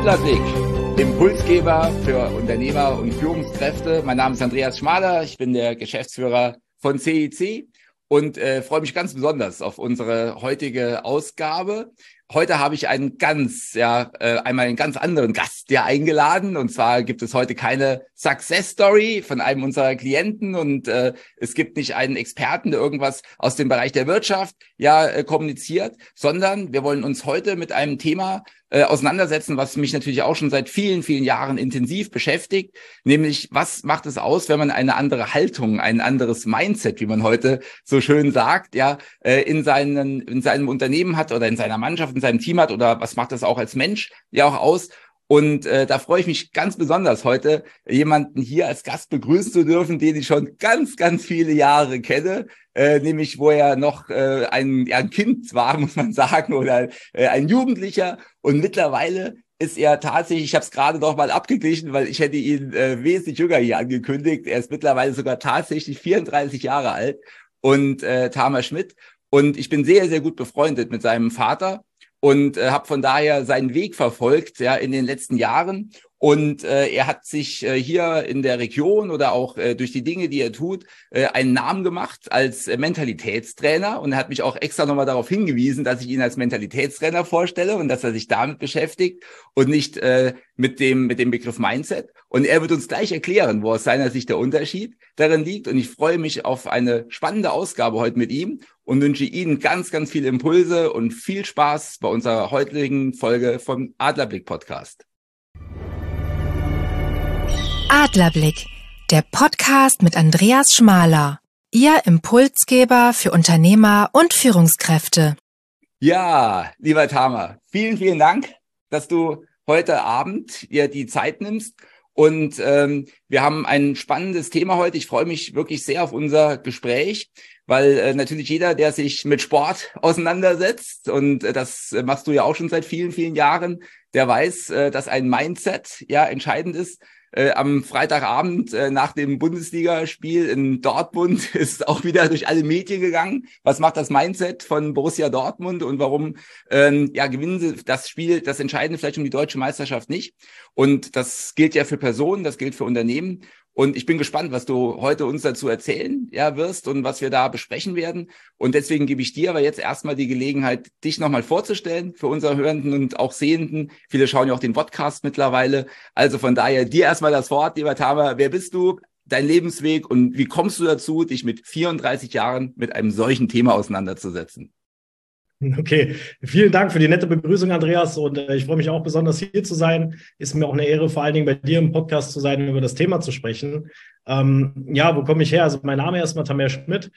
Adlerblick, Impulsgeber für Unternehmer und Führungskräfte. Mein Name ist Andreas Schmaler, ich bin der Geschäftsführer von CIC und freue mich ganz besonders auf unsere heutige Ausgabe. Heute habe ich einmal einen ganz anderen Gast eingeladen. Und zwar gibt es heute keine Success Story von einem unserer Klienten und es gibt nicht einen Experten, der irgendwas aus dem Bereich der Wirtschaft kommuniziert, sondern wir wollen uns heute mit einem Thema auseinandersetzen, was mich natürlich auch schon seit vielen, vielen Jahren intensiv beschäftigt, nämlich was macht es aus, wenn man eine andere Haltung, ein anderes Mindset, wie man heute so schön sagt, in seinem Unternehmen hat oder in seiner Mannschaft, in seinem Team hat, oder was macht das auch als Mensch auch aus? Und da freue ich mich ganz besonders, heute jemanden hier als Gast begrüßen zu dürfen, den ich schon ganz, ganz viele Jahre kenne, nämlich wo er noch ein Kind war, muss man sagen, oder ein Jugendlicher. Und mittlerweile ist er tatsächlich, ich habe es gerade noch mal abgeglichen, weil ich hätte ihn wesentlich jünger hier angekündigt. Er ist mittlerweile sogar tatsächlich 34 Jahre alt und Tamer Schmidt. Und ich bin sehr, sehr gut befreundet mit seinem Vater. Und habe von daher seinen Weg verfolgt in den letzten Jahren. Und er hat sich hier in der Region oder auch durch die Dinge, die er tut, einen Namen gemacht als Mentalitätstrainer. Und er hat mich auch extra nochmal darauf hingewiesen, dass ich ihn als Mentalitätstrainer vorstelle und dass er sich damit beschäftigt und nicht mit dem Begriff Mindset. Und er wird uns gleich erklären, wo aus seiner Sicht der Unterschied darin liegt. Und ich freue mich auf eine spannende Ausgabe heute mit ihm und wünsche Ihnen ganz, ganz viele Impulse und viel Spaß bei unserer heutigen Folge vom Adlerblick Podcast. Adlerblick, der Podcast mit Andreas Schmaler, Ihr Impulsgeber für Unternehmer und Führungskräfte. Ja, lieber Tamer, vielen, vielen Dank, dass du heute Abend dir die Zeit nimmst. Und wir haben ein spannendes Thema heute. Ich freue mich wirklich sehr auf unser Gespräch, weil natürlich jeder, der sich mit Sport auseinandersetzt, und das machst du ja auch schon seit vielen, vielen Jahren, der weiß, dass ein Mindset entscheidend ist. Am Freitagabend nach dem Bundesligaspiel in Dortmund ist auch wieder durch alle Medien gegangen. Was macht das Mindset von Borussia Dortmund und warum gewinnen sie das Spiel, das Entscheidende vielleicht um die deutsche Meisterschaft nicht? Und das gilt ja für Personen, das gilt für Unternehmen. Und ich bin gespannt, was du heute uns dazu erzählen wirst und was wir da besprechen werden. Und deswegen gebe ich dir aber jetzt erstmal die Gelegenheit, dich nochmal vorzustellen für unsere Hörenden und auch Sehenden. Viele schauen ja auch den Podcast mittlerweile. Also von daher dir erstmal das Wort, lieber Tamer. Wer bist du, dein Lebensweg und wie kommst du dazu, dich mit 34 Jahren mit einem solchen Thema auseinanderzusetzen? Okay, vielen Dank für die nette Begrüßung, Andreas. Und ich freue mich auch besonders, hier zu sein. Ist mir auch eine Ehre, vor allen Dingen bei dir im Podcast zu sein, über das Thema zu sprechen. Wo komme ich her? Also mein Name ist erstmal Tamer Schmidt.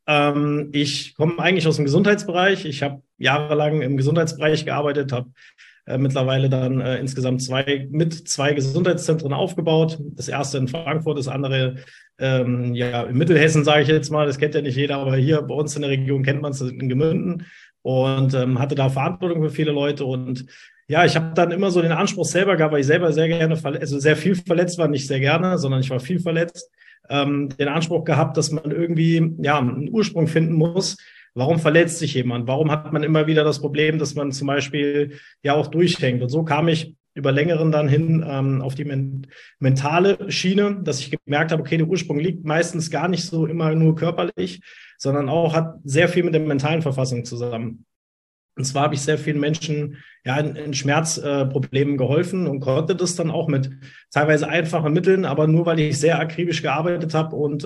Ich komme eigentlich aus dem Gesundheitsbereich. Ich habe jahrelang im Gesundheitsbereich gearbeitet, habe mittlerweile dann insgesamt zwei Gesundheitszentren aufgebaut. Das erste in Frankfurt, das andere in Mittelhessen, sage ich jetzt mal. Das kennt ja nicht jeder, aber hier bei uns in der Region kennt man es, in Gemünden. Und hatte da Verantwortung für viele Leute. Und ja, ich habe dann immer so den Anspruch selber gehabt, weil ich selber sehr gerne, sehr viel verletzt war, nicht sehr gerne, sondern ich war viel verletzt, den Anspruch gehabt, dass man irgendwie einen Ursprung finden muss. Warum verletzt sich jemand? Warum hat man immer wieder das Problem, dass man zum Beispiel auch durchhängt? Und so kam ich über längeren dann hin auf die mentale Schiene, dass ich gemerkt habe, okay, der Ursprung liegt meistens gar nicht so immer nur körperlich, sondern auch hat sehr viel mit der mentalen Verfassung zusammen. Und zwar habe ich sehr vielen Menschen in Schmerzproblemen geholfen und konnte das dann auch mit teilweise einfachen Mitteln, aber nur weil ich sehr akribisch gearbeitet habe und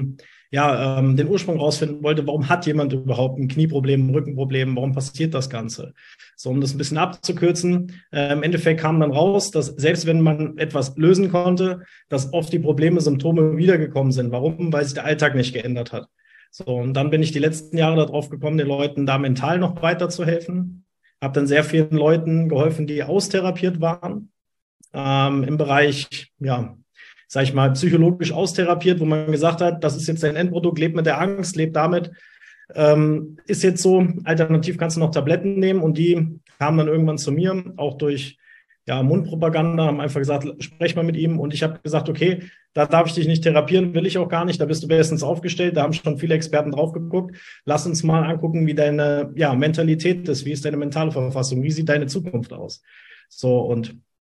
den Ursprung rausfinden wollte, warum hat jemand überhaupt ein Knieproblem, ein Rückenproblem, warum passiert das Ganze? So, um das ein bisschen abzukürzen, im Endeffekt kam dann raus, dass selbst wenn man etwas lösen konnte, dass oft die Probleme, Symptome wiedergekommen sind. Warum? Weil sich der Alltag nicht geändert hat. So, und dann bin ich die letzten Jahre darauf gekommen, den Leuten da mental noch weiterzuhelfen. Habe dann sehr vielen Leuten geholfen, die austherapiert waren, im Bereich, sag ich mal, psychologisch austherapiert, wo man gesagt hat, das ist jetzt dein Endprodukt, lebt mit der Angst, lebt damit. Ist jetzt so, alternativ kannst du noch Tabletten nehmen, und die kamen dann irgendwann zu mir, auch durch Mundpropaganda, haben einfach gesagt, sprech mal mit ihm, und ich habe gesagt, okay, da darf ich dich nicht therapieren, will ich auch gar nicht, da bist du bestens aufgestellt, da haben schon viele Experten drauf geguckt, lass uns mal angucken, wie deine Mentalität ist, wie ist deine mentale Verfassung, wie sieht deine Zukunft aus? So, und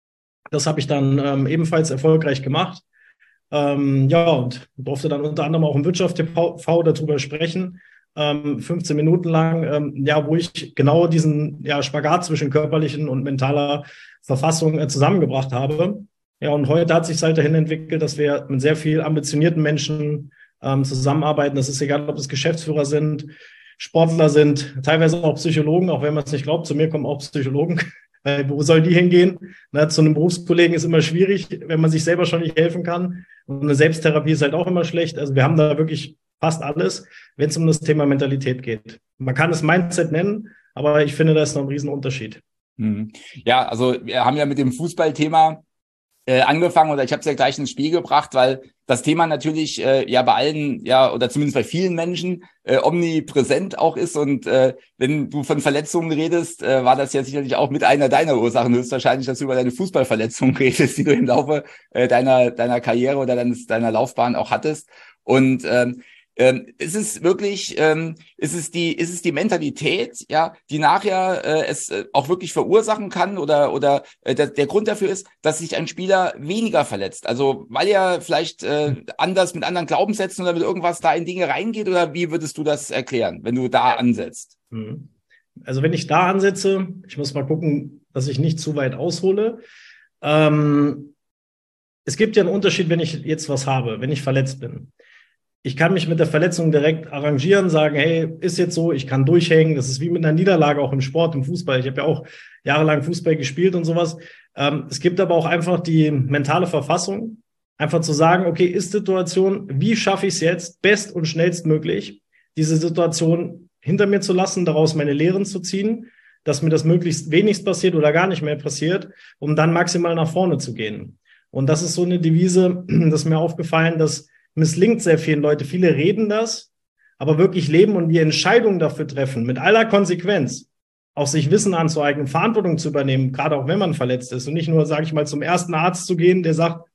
Das habe ich dann ebenfalls erfolgreich gemacht. Ja, und durfte dann unter anderem auch im Wirtschaft TV darüber sprechen, 15 Minuten lang, ja, wo ich genau diesen Spagat zwischen körperlichen und mentaler Verfassung zusammengebracht habe. Ja, und heute hat sich halt dahin entwickelt, dass wir mit sehr viel ambitionierten Menschen zusammenarbeiten. Das ist egal, ob es Geschäftsführer sind, Sportler sind, teilweise auch Psychologen, auch wenn man es nicht glaubt. Zu mir kommen auch Psychologen. Wo sollen die hingehen? Na, zu einem Berufskollegen ist immer schwierig, wenn man sich selber schon nicht helfen kann. Und eine Selbsttherapie ist halt auch immer schlecht. Also wir haben da wirklich fast alles, wenn es um das Thema Mentalität geht. Man kann es Mindset nennen, aber ich finde, da ist noch ein Riesenunterschied. Ja, also wir haben ja mit dem Fußballthema angefangen, oder ich habe es ja gleich ins Spiel gebracht, weil das Thema natürlich ja bei allen, ja, oder zumindest bei vielen Menschen omnipräsent auch ist. Und wenn du von Verletzungen redest, war das ja sicherlich auch mit einer deiner Ursachen höchstwahrscheinlich, dass du über deine Fußballverletzung redest, die du im Laufe deiner Karriere oder deiner Laufbahn auch hattest. Und ist es wirklich, ist es die Mentalität, ja, die nachher es auch wirklich verursachen kann, oder der Grund dafür ist, dass sich ein Spieler weniger verletzt? Also weil er vielleicht anders mit anderen Glaubenssätzen oder mit irgendwas da in Dinge reingeht, oder wie würdest du das erklären, wenn du da ansetzt? Also wenn ich da ansetze, ich muss mal gucken, dass ich nicht zu weit aushole. Es gibt ja einen Unterschied, wenn ich jetzt was habe, wenn ich verletzt bin. Ich kann mich mit der Verletzung direkt arrangieren, sagen, hey, ist jetzt so, ich kann durchhängen. Das ist wie mit einer Niederlage auch im Sport, im Fußball. Ich habe ja auch jahrelang Fußball gespielt und sowas. Es gibt aber auch einfach die mentale Verfassung, einfach zu sagen, okay, Ist-Situation, wie schaffe ich es jetzt best- und schnellstmöglich, diese Situation hinter mir zu lassen, daraus meine Lehren zu ziehen, dass mir das möglichst wenigst passiert oder gar nicht mehr passiert, um dann maximal nach vorne zu gehen. Und das ist so eine Devise, das ist mir aufgefallen, dass misslingt sehr vielen Leute. Viele reden das, aber wirklich leben und die Entscheidung dafür treffen, mit aller Konsequenz, auch sich Wissen anzueignen, Verantwortung zu übernehmen, gerade auch wenn man verletzt ist und nicht nur, sage ich mal, zum ersten Arzt zu gehen, der sagt,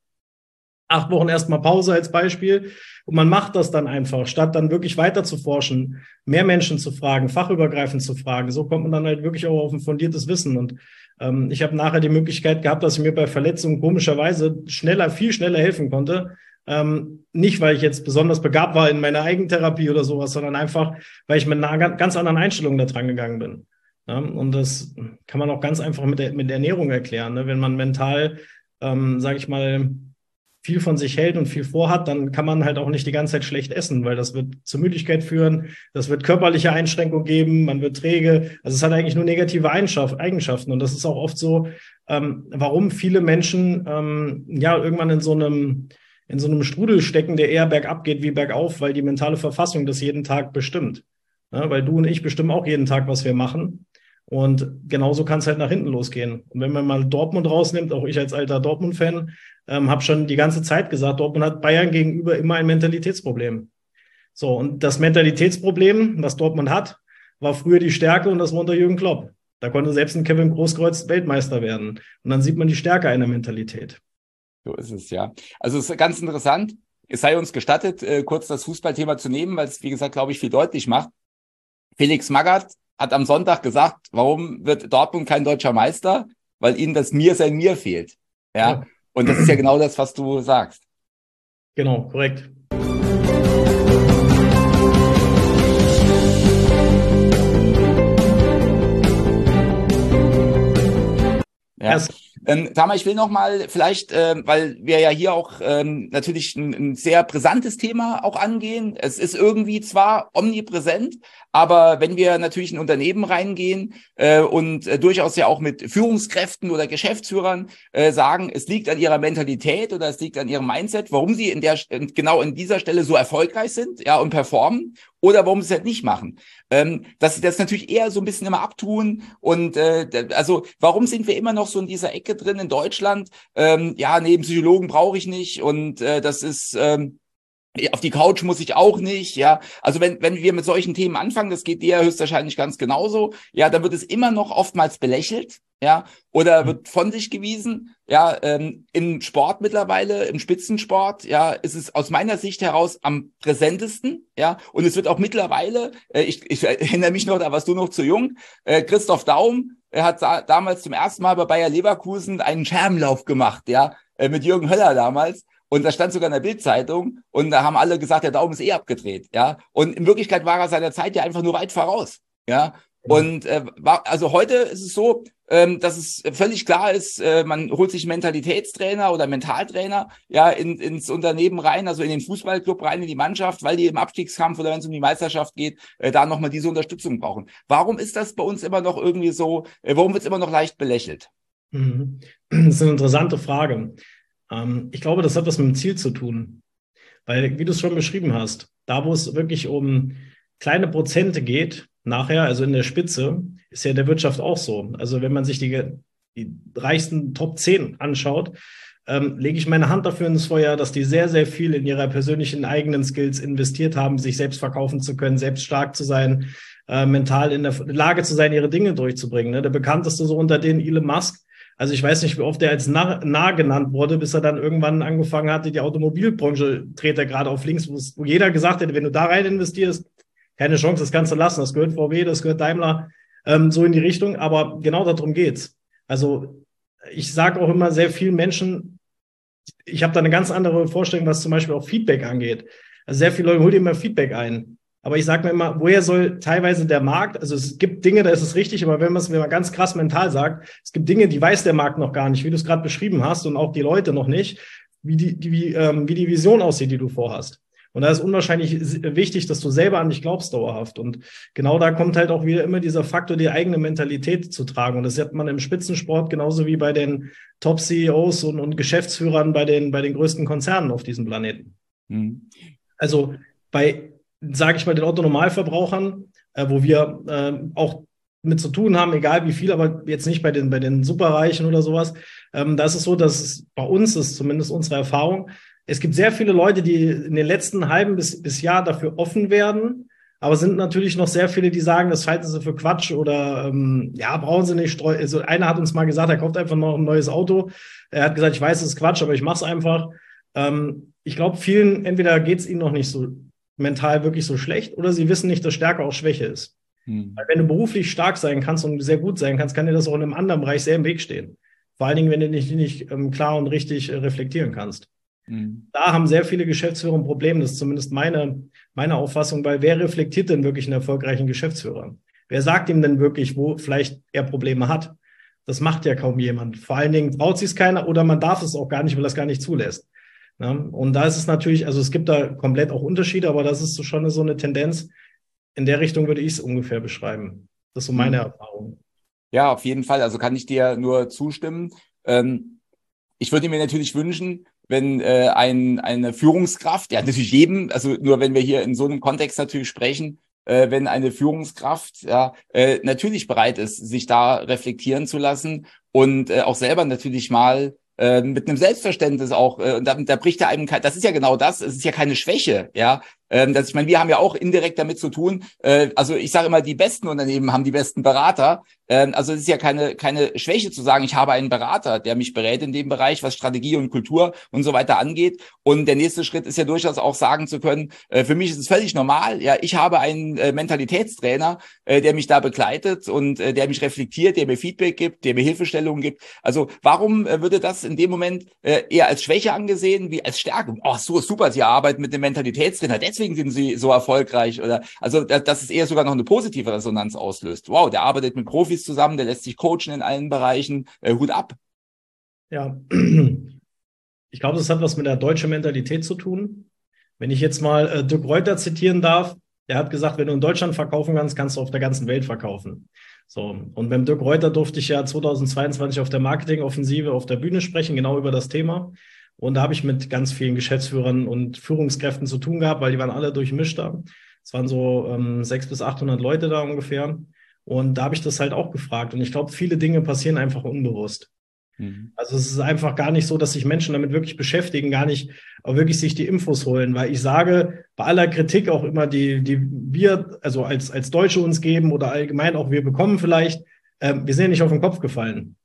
8 Wochen erstmal Pause als Beispiel. Und man macht das dann einfach, statt dann wirklich weiter zu forschen, mehr Menschen zu fragen, fachübergreifend zu fragen. So kommt man dann halt wirklich auch auf ein fundiertes Wissen. Und ich habe nachher die Möglichkeit gehabt, dass ich mir bei Verletzungen komischerweise viel schneller helfen konnte. Nicht, weil ich jetzt besonders begabt war in meiner Eigentherapie oder sowas, sondern einfach, weil ich mit einer ganz anderen Einstellung da dran gegangen bin. Ja, und das kann man auch ganz einfach mit der Ernährung erklären. Ne? Wenn man mental, sage ich mal, viel von sich hält und viel vorhat, dann kann man halt auch nicht die ganze Zeit schlecht essen, weil das wird zur Müdigkeit führen, das wird körperliche Einschränkungen geben, man wird träge. Also es hat eigentlich nur negative Eigenschaften. Und das ist auch oft so, warum viele Menschen irgendwann in so einem Strudel stecken, der eher bergab geht wie bergauf, weil die mentale Verfassung das jeden Tag bestimmt. Ja, weil du und ich bestimmen auch jeden Tag, was wir machen. Und genauso kann es halt nach hinten losgehen. Und wenn man mal Dortmund rausnimmt, auch ich als alter Dortmund-Fan, habe schon die ganze Zeit gesagt, Dortmund hat Bayern gegenüber immer ein Mentalitätsproblem. So, und das Mentalitätsproblem, was Dortmund hat, war früher die Stärke, und das war unter Jürgen Klopp. Da konnte selbst ein Kevin Großkreuz Weltmeister werden. Und dann sieht man die Stärke einer Mentalität. So ist es, ja. Also es ist ganz interessant. Es sei uns gestattet, kurz das Fußballthema zu nehmen, weil es, wie gesagt, glaube ich, viel deutlich macht. Felix Magath hat am Sonntag gesagt, warum wird Dortmund kein deutscher Meister? Weil ihnen das Mir sein Mir fehlt. Ja. Und das ist ja genau das, was du sagst. Genau, korrekt. Ja. Tamar, ich will noch mal vielleicht, weil wir ja hier auch natürlich ein sehr brisantes Thema auch angehen. Es ist irgendwie zwar omnipräsent, aber wenn wir natürlich in Unternehmen reingehen und durchaus ja auch mit Führungskräften oder Geschäftsführern sagen, es liegt an ihrer Mentalität oder es liegt an ihrem Mindset, warum sie genau in dieser Stelle so erfolgreich sind, ja, und performen, oder warum sie es halt nicht machen. Dass sie das natürlich eher so ein bisschen immer abtun. Und also warum sind wir immer noch so in dieser Ecke drin in Deutschland? Neben Psychologen brauche ich nicht, und das ist auf die Couch muss ich auch nicht, ja. Also wenn wir mit solchen Themen anfangen, das geht dir höchstwahrscheinlich ganz genauso, ja, dann wird es immer noch oftmals belächelt, ja, oder wird von sich gewiesen, ja. Im Sport mittlerweile, im Spitzensport, ja, ist es aus meiner Sicht heraus am präsentesten, ja, und es wird auch mittlerweile, ich erinnere mich noch, da warst du noch zu jung, Christoph Daum Er hat damals zum ersten Mal bei Bayer Leverkusen einen Scherbenlauf gemacht, ja, mit Jürgen Höller damals. Und das stand sogar in der Bild-Zeitung. Und da haben alle gesagt, der Daumen ist eh abgedreht, ja. Und in Wirklichkeit war er seiner Zeit ja einfach nur weit voraus, ja. Und also heute ist es so, dass es völlig klar ist, man holt sich einen Mentalitätstrainer oder Mentaltrainer ja ins Unternehmen rein, also in den Fußballclub rein, in die Mannschaft, weil die im Abstiegskampf oder wenn es um die Meisterschaft geht, da nochmal diese Unterstützung brauchen. Warum ist das bei uns immer noch irgendwie so, warum wird es immer noch leicht belächelt? Das ist eine interessante Frage. Ich glaube, das hat was mit dem Ziel zu tun. Weil, wie du es schon beschrieben hast, da wo es wirklich um kleine Prozente geht, nachher, also in der Spitze, ist ja in der Wirtschaft auch so. Also wenn man sich die reichsten Top 10 anschaut, lege ich meine Hand dafür ins Feuer, dass die sehr, sehr viel in ihrer persönlichen eigenen Skills investiert haben, sich selbst verkaufen zu können, selbst stark zu sein, mental in der Lage zu sein, ihre Dinge durchzubringen. Ne? Der bekannteste so unter denen Elon Musk. Also ich weiß nicht, wie oft er als Narr genannt wurde, bis er dann irgendwann angefangen hatte, die Automobilbranche dreht er gerade auf links, wo jeder gesagt hätte, wenn du da rein investierst, keine Chance, das kannst du lassen. Das gehört VW, das gehört Daimler, so in die Richtung. Aber genau darum geht's. Also ich sage auch immer sehr vielen Menschen, ich habe da eine ganz andere Vorstellung, was zum Beispiel auch Feedback angeht. Also sehr viele Leute holen immer Feedback ein. Aber ich sage mir immer, woher soll teilweise der Markt, also es gibt Dinge, da ist es richtig, aber wenn man es mir mal ganz krass mental sagt, es gibt Dinge, die weiß der Markt noch gar nicht, wie du es gerade beschrieben hast und auch die Leute noch nicht, wie die Vision aussieht, die du vorhast. Und da ist unwahrscheinlich wichtig, dass du selber an dich glaubst dauerhaft. Und genau da kommt halt auch wieder immer dieser Faktor, die eigene Mentalität zu tragen. Und das hat man im Spitzensport genauso wie bei den Top-CEOs und Geschäftsführern bei den größten Konzernen auf diesem Planeten. Mhm. Also bei, sage ich mal, den Otto-Normalverbrauchern, wo wir auch mit zu tun haben, egal wie viel, aber jetzt nicht bei den Superreichen oder sowas. Da ist es so, dass es bei uns ist, zumindest unsere Erfahrung, es gibt sehr viele Leute, die in den letzten halben bis Jahr dafür offen werden, aber sind natürlich noch sehr viele, die sagen, das halten sie für Quatsch oder brauchen sie nicht. Also einer hat uns mal gesagt, er kauft einfach noch ein neues Auto. Er hat gesagt, ich weiß, es ist Quatsch, aber ich mache es einfach. Ich glaube, vielen, entweder geht es ihnen noch nicht so mental wirklich so schlecht oder sie wissen nicht, dass Stärke auch Schwäche ist. Weil wenn du beruflich stark sein kannst und sehr gut sein kannst, kann dir das auch in einem anderen Bereich sehr im Weg stehen. Vor allen Dingen, wenn du nicht klar und richtig reflektieren kannst. Da haben sehr viele Geschäftsführer ein Problem. Das ist zumindest meine Auffassung, weil wer reflektiert denn wirklich einen erfolgreichen Geschäftsführer? Wer sagt ihm denn wirklich, wo vielleicht er Probleme hat? Das macht ja kaum jemand. Vor allen Dingen traut sich es keiner oder man darf es auch gar nicht, weil das gar nicht zulässt. Ja, und da ist es natürlich, also es gibt da komplett auch Unterschiede, aber das ist schon so eine Tendenz. In der Richtung würde ich es ungefähr beschreiben. Das ist so meine Erfahrung. Ja, auf jeden Fall. Also kann ich dir nur zustimmen. Ich würde mir natürlich wünschen, wenn eine Führungskraft, ja natürlich jedem, also nur wenn wir hier in so einem Kontext natürlich sprechen, wenn eine Führungskraft natürlich bereit ist, sich da reflektieren zu lassen und auch selber natürlich mal mit einem Selbstverständnis auch, und da bricht ja einem, das ist ja genau das, es ist ja keine Schwäche, ja. Ich meine, wir haben ja auch indirekt damit zu tun, also ich sage immer, die besten Unternehmen haben die besten Berater, also es ist ja keine Schwäche zu sagen, ich habe einen Berater, der mich berät in dem Bereich, was Strategie und Kultur und so weiter angeht, und der nächste Schritt ist ja durchaus auch sagen zu können, für mich ist es völlig normal, ja, ich habe einen Mentalitätstrainer, der mich da begleitet und der mich reflektiert, der mir Feedback gibt, der mir Hilfestellungen gibt, also warum würde das in dem Moment eher als Schwäche angesehen, wie als Stärke? Oh, so super, Sie arbeiten mit dem Mentalitätstrainer, deswegen sind Sie so erfolgreich, oder also dass es eher sogar noch eine positive Resonanz auslöst. Wow, der arbeitet mit Profis zusammen, der lässt sich coachen in allen Bereichen. Hut ab. Ja, ich glaube, das hat was mit der deutschen Mentalität zu tun. Wenn ich jetzt mal Dirk Reuter zitieren darf, der hat gesagt, wenn du in Deutschland verkaufen kannst, kannst du auf der ganzen Welt verkaufen. So, und beim Dirk Reuter durfte ich ja 2022 auf der Marketingoffensive auf der Bühne sprechen, genau über das Thema. Und da habe ich mit ganz vielen Geschäftsführern und Führungskräften zu tun gehabt, weil die waren alle durchmischt da. Es waren so 600 bis 800 Leute da ungefähr. Und da habe ich das halt auch gefragt. Und ich glaube, viele Dinge passieren einfach unbewusst. Also es ist einfach gar nicht so, dass sich Menschen damit wirklich beschäftigen, gar nicht auch wirklich sich die Infos holen. Weil ich sage, bei aller Kritik auch immer, die wir also als Deutsche uns geben oder allgemein auch wir bekommen vielleicht, wir sind ja nicht auf den Kopf gefallen.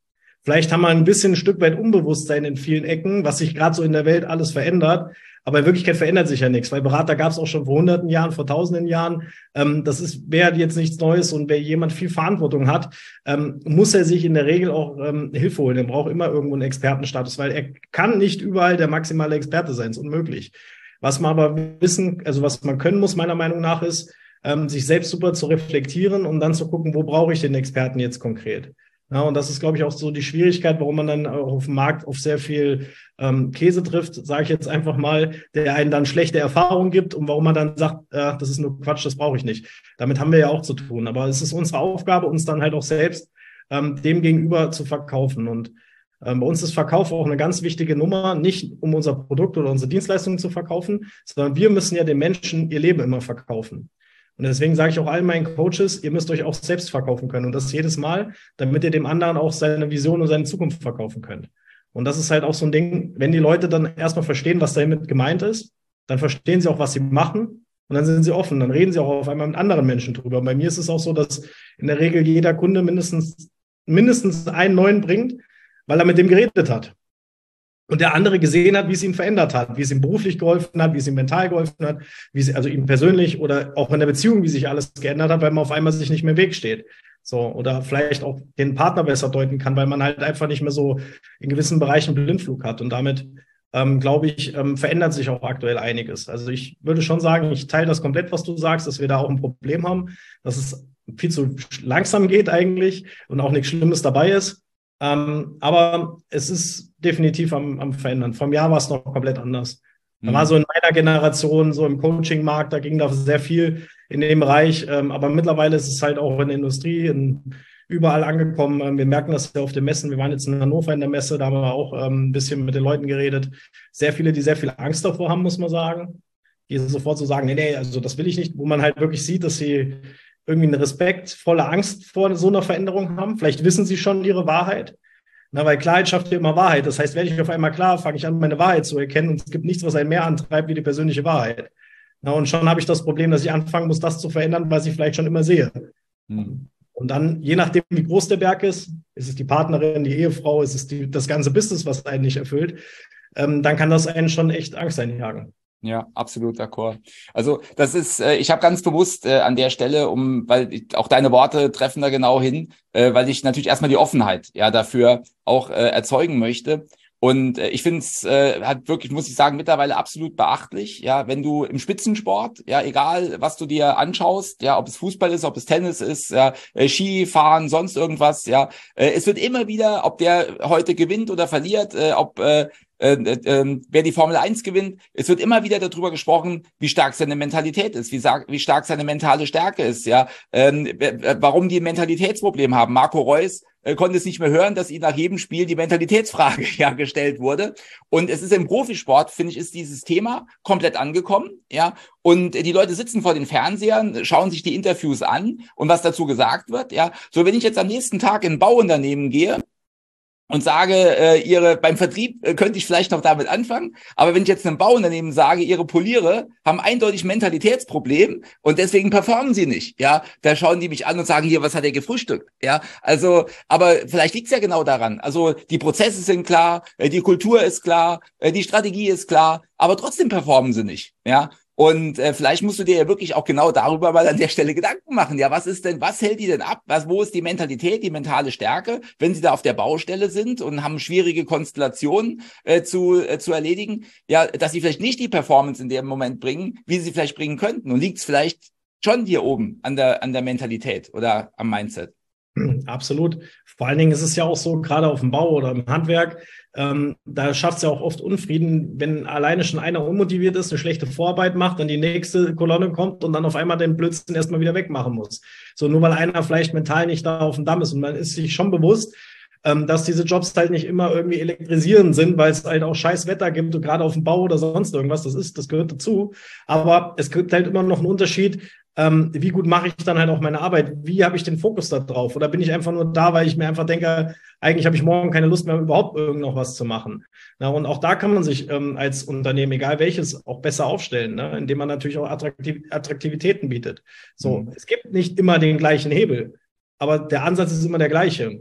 Vielleicht haben wir ein bisschen ein Stück weit Unbewusstsein in vielen Ecken, was sich gerade so in der Welt alles verändert. Aber in Wirklichkeit verändert sich ja nichts, weil Berater gab es auch schon vor hunderten Jahren, vor tausenden Jahren. Wäre jetzt nichts Neues, und wer jemand viel Verantwortung hat, muss er sich in der Regel auch Hilfe holen. Er braucht immer irgendwo einen Expertenstatus, weil er kann nicht überall der maximale Experte sein. Das ist unmöglich. Was man aber wissen, also was man können muss, meiner Meinung nach, ist, sich selbst super zu reflektieren und dann zu gucken, wo brauche ich den Experten jetzt konkret. Ja, und das ist, glaube ich, auch so die Schwierigkeit, warum man dann auch auf dem Markt auf sehr viel Käse trifft, sage ich jetzt einfach mal, der einen dann schlechte Erfahrungen gibt und warum man dann sagt, das ist nur Quatsch, das brauche ich nicht. Damit haben wir ja auch zu tun. Aber es ist unsere Aufgabe, uns dann halt auch selbst dem gegenüber zu verkaufen. Und bei uns ist Verkauf auch eine ganz wichtige Nummer, nicht um unser Produkt oder unsere Dienstleistungen zu verkaufen, sondern wir müssen ja den Menschen ihr Leben immer verkaufen. Und deswegen sage ich auch allen meinen Coaches, ihr müsst euch auch selbst verkaufen können. Und das jedes Mal, damit ihr dem anderen auch seine Vision und seine Zukunft verkaufen könnt. Und das ist halt auch so ein Ding, wenn die Leute dann erstmal verstehen, was damit gemeint ist, dann verstehen sie auch, was sie machen. Und dann sind sie offen. Dann reden sie auch auf einmal mit anderen Menschen drüber. Und bei mir ist es auch so, dass in der Regel jeder Kunde mindestens einen neuen bringt, weil er mit dem geredet hat. Und der andere gesehen hat, wie es ihn verändert hat, wie es ihm beruflich geholfen hat, wie es ihm mental geholfen hat, also ihm persönlich oder auch in der Beziehung, wie sich alles geändert hat, weil man auf einmal sich nicht mehr im Weg steht. So, oder vielleicht auch den Partner besser deuten kann, weil man halt einfach nicht mehr so in gewissen Bereichen Blindflug hat. Und damit, glaube ich, verändert sich auch aktuell einiges. Also ich würde schon sagen, ich teile das komplett, was du sagst, dass wir da auch ein Problem haben, dass es viel zu langsam geht eigentlich und auch nichts Schlimmes dabei ist. Aber es ist definitiv am Verändern. Vom Jahr war es noch komplett anders. Da war so in meiner Generation, so im Coaching-Markt, da ging da sehr viel in dem Bereich. Aber mittlerweile ist es halt auch in der Industrie überall angekommen. Wir merken das ja auf den Messen. Wir waren jetzt in Hannover in der Messe, da haben wir auch ein bisschen mit den Leuten geredet. Sehr viele, die sehr viel Angst davor haben, muss man sagen. Die sofort so sagen, nee, also das will ich nicht. Wo man halt wirklich sieht, dass sie irgendwie eine respektvolle Angst vor so einer Veränderung haben. Vielleicht wissen sie schon ihre Wahrheit. Na, weil Klarheit schafft ja immer Wahrheit. Das heißt, werde ich auf einmal klar, fange ich an, meine Wahrheit zu erkennen, und es gibt nichts, was einen mehr antreibt wie die persönliche Wahrheit. Na, und schon habe ich das Problem, dass ich anfangen muss, das zu verändern, was ich vielleicht schon immer sehe. Und dann, je nachdem, wie groß der Berg ist es die Partnerin, die Ehefrau, ist es das ganze Business, was einen nicht erfüllt, dann kann das einen schon echt Angst einjagen. Ja, absolut d'accord. Also das ist, ich habe ganz bewusst an der Stelle, auch deine Worte treffen da genau hin, weil ich natürlich erstmal die Offenheit dafür auch erzeugen möchte. Und ich finde es halt wirklich, muss ich sagen, mittlerweile absolut beachtlich, wenn du im Spitzensport, egal was du dir anschaust, ob es Fußball ist, ob es Tennis ist, Skifahren, sonst irgendwas, es wird immer wieder, ob der heute gewinnt oder verliert, wer die Formel 1 gewinnt, es wird immer wieder darüber gesprochen, wie stark seine Mentalität ist, wie stark seine mentale Stärke ist, warum die ein Mentalitätsproblem haben. Marco Reus konnte es nicht mehr hören, dass ihm nach jedem Spiel die Mentalitätsfrage gestellt wurde. Und es ist im Profisport, finde ich, ist dieses Thema komplett angekommen, und die Leute sitzen vor den Fernsehern, schauen sich die Interviews an und was dazu gesagt wird, So, wenn ich jetzt am nächsten Tag in ein Bauunternehmen gehe und sage, beim Vertrieb könnte ich vielleicht noch damit anfangen, aber wenn ich jetzt einem Bauunternehmen sage, ihre Poliere haben eindeutig ein Mentalitätsproblem und deswegen performen sie nicht, da schauen die mich an und sagen, hier, was hat er gefrühstückt, also, aber vielleicht liegt es ja genau daran, also die Prozesse sind klar, die Kultur ist klar, die Strategie ist klar, aber trotzdem performen sie nicht, Und vielleicht musst du dir ja wirklich auch genau darüber mal an der Stelle Gedanken machen. Was hält die denn ab? Wo ist die Mentalität, die mentale Stärke, wenn sie da auf der Baustelle sind und haben schwierige Konstellationen zu erledigen, dass sie vielleicht nicht die Performance in dem Moment bringen, wie sie vielleicht bringen könnten. Und liegt es vielleicht schon hier oben an der Mentalität oder am Mindset? Absolut. Vor allen Dingen ist es ja auch so, gerade auf dem Bau oder im Handwerk, da schafft es ja auch oft Unfrieden, wenn alleine schon einer unmotiviert ist, eine schlechte Vorarbeit macht, dann die nächste Kolonne kommt und dann auf einmal den Blödsinn erstmal wieder wegmachen muss. So, nur weil einer vielleicht mental nicht da auf dem Damm ist, und man ist sich schon bewusst, dass diese Jobs halt nicht immer irgendwie elektrisierend sind, weil es halt auch scheiß Wetter gibt, und gerade auf dem Bau oder sonst irgendwas, das gehört dazu. Aber es gibt halt immer noch einen Unterschied, wie gut mache ich dann halt auch meine Arbeit? Wie habe ich den Fokus da drauf? Oder bin ich einfach nur da, weil ich mir einfach denke, eigentlich habe ich morgen keine Lust mehr, überhaupt irgend noch was zu machen. Na, und auch da kann man sich als Unternehmen, egal welches, auch besser aufstellen, ne? Indem man natürlich auch Attraktivitäten bietet. So, Es gibt nicht immer den gleichen Hebel, aber der Ansatz ist immer der gleiche.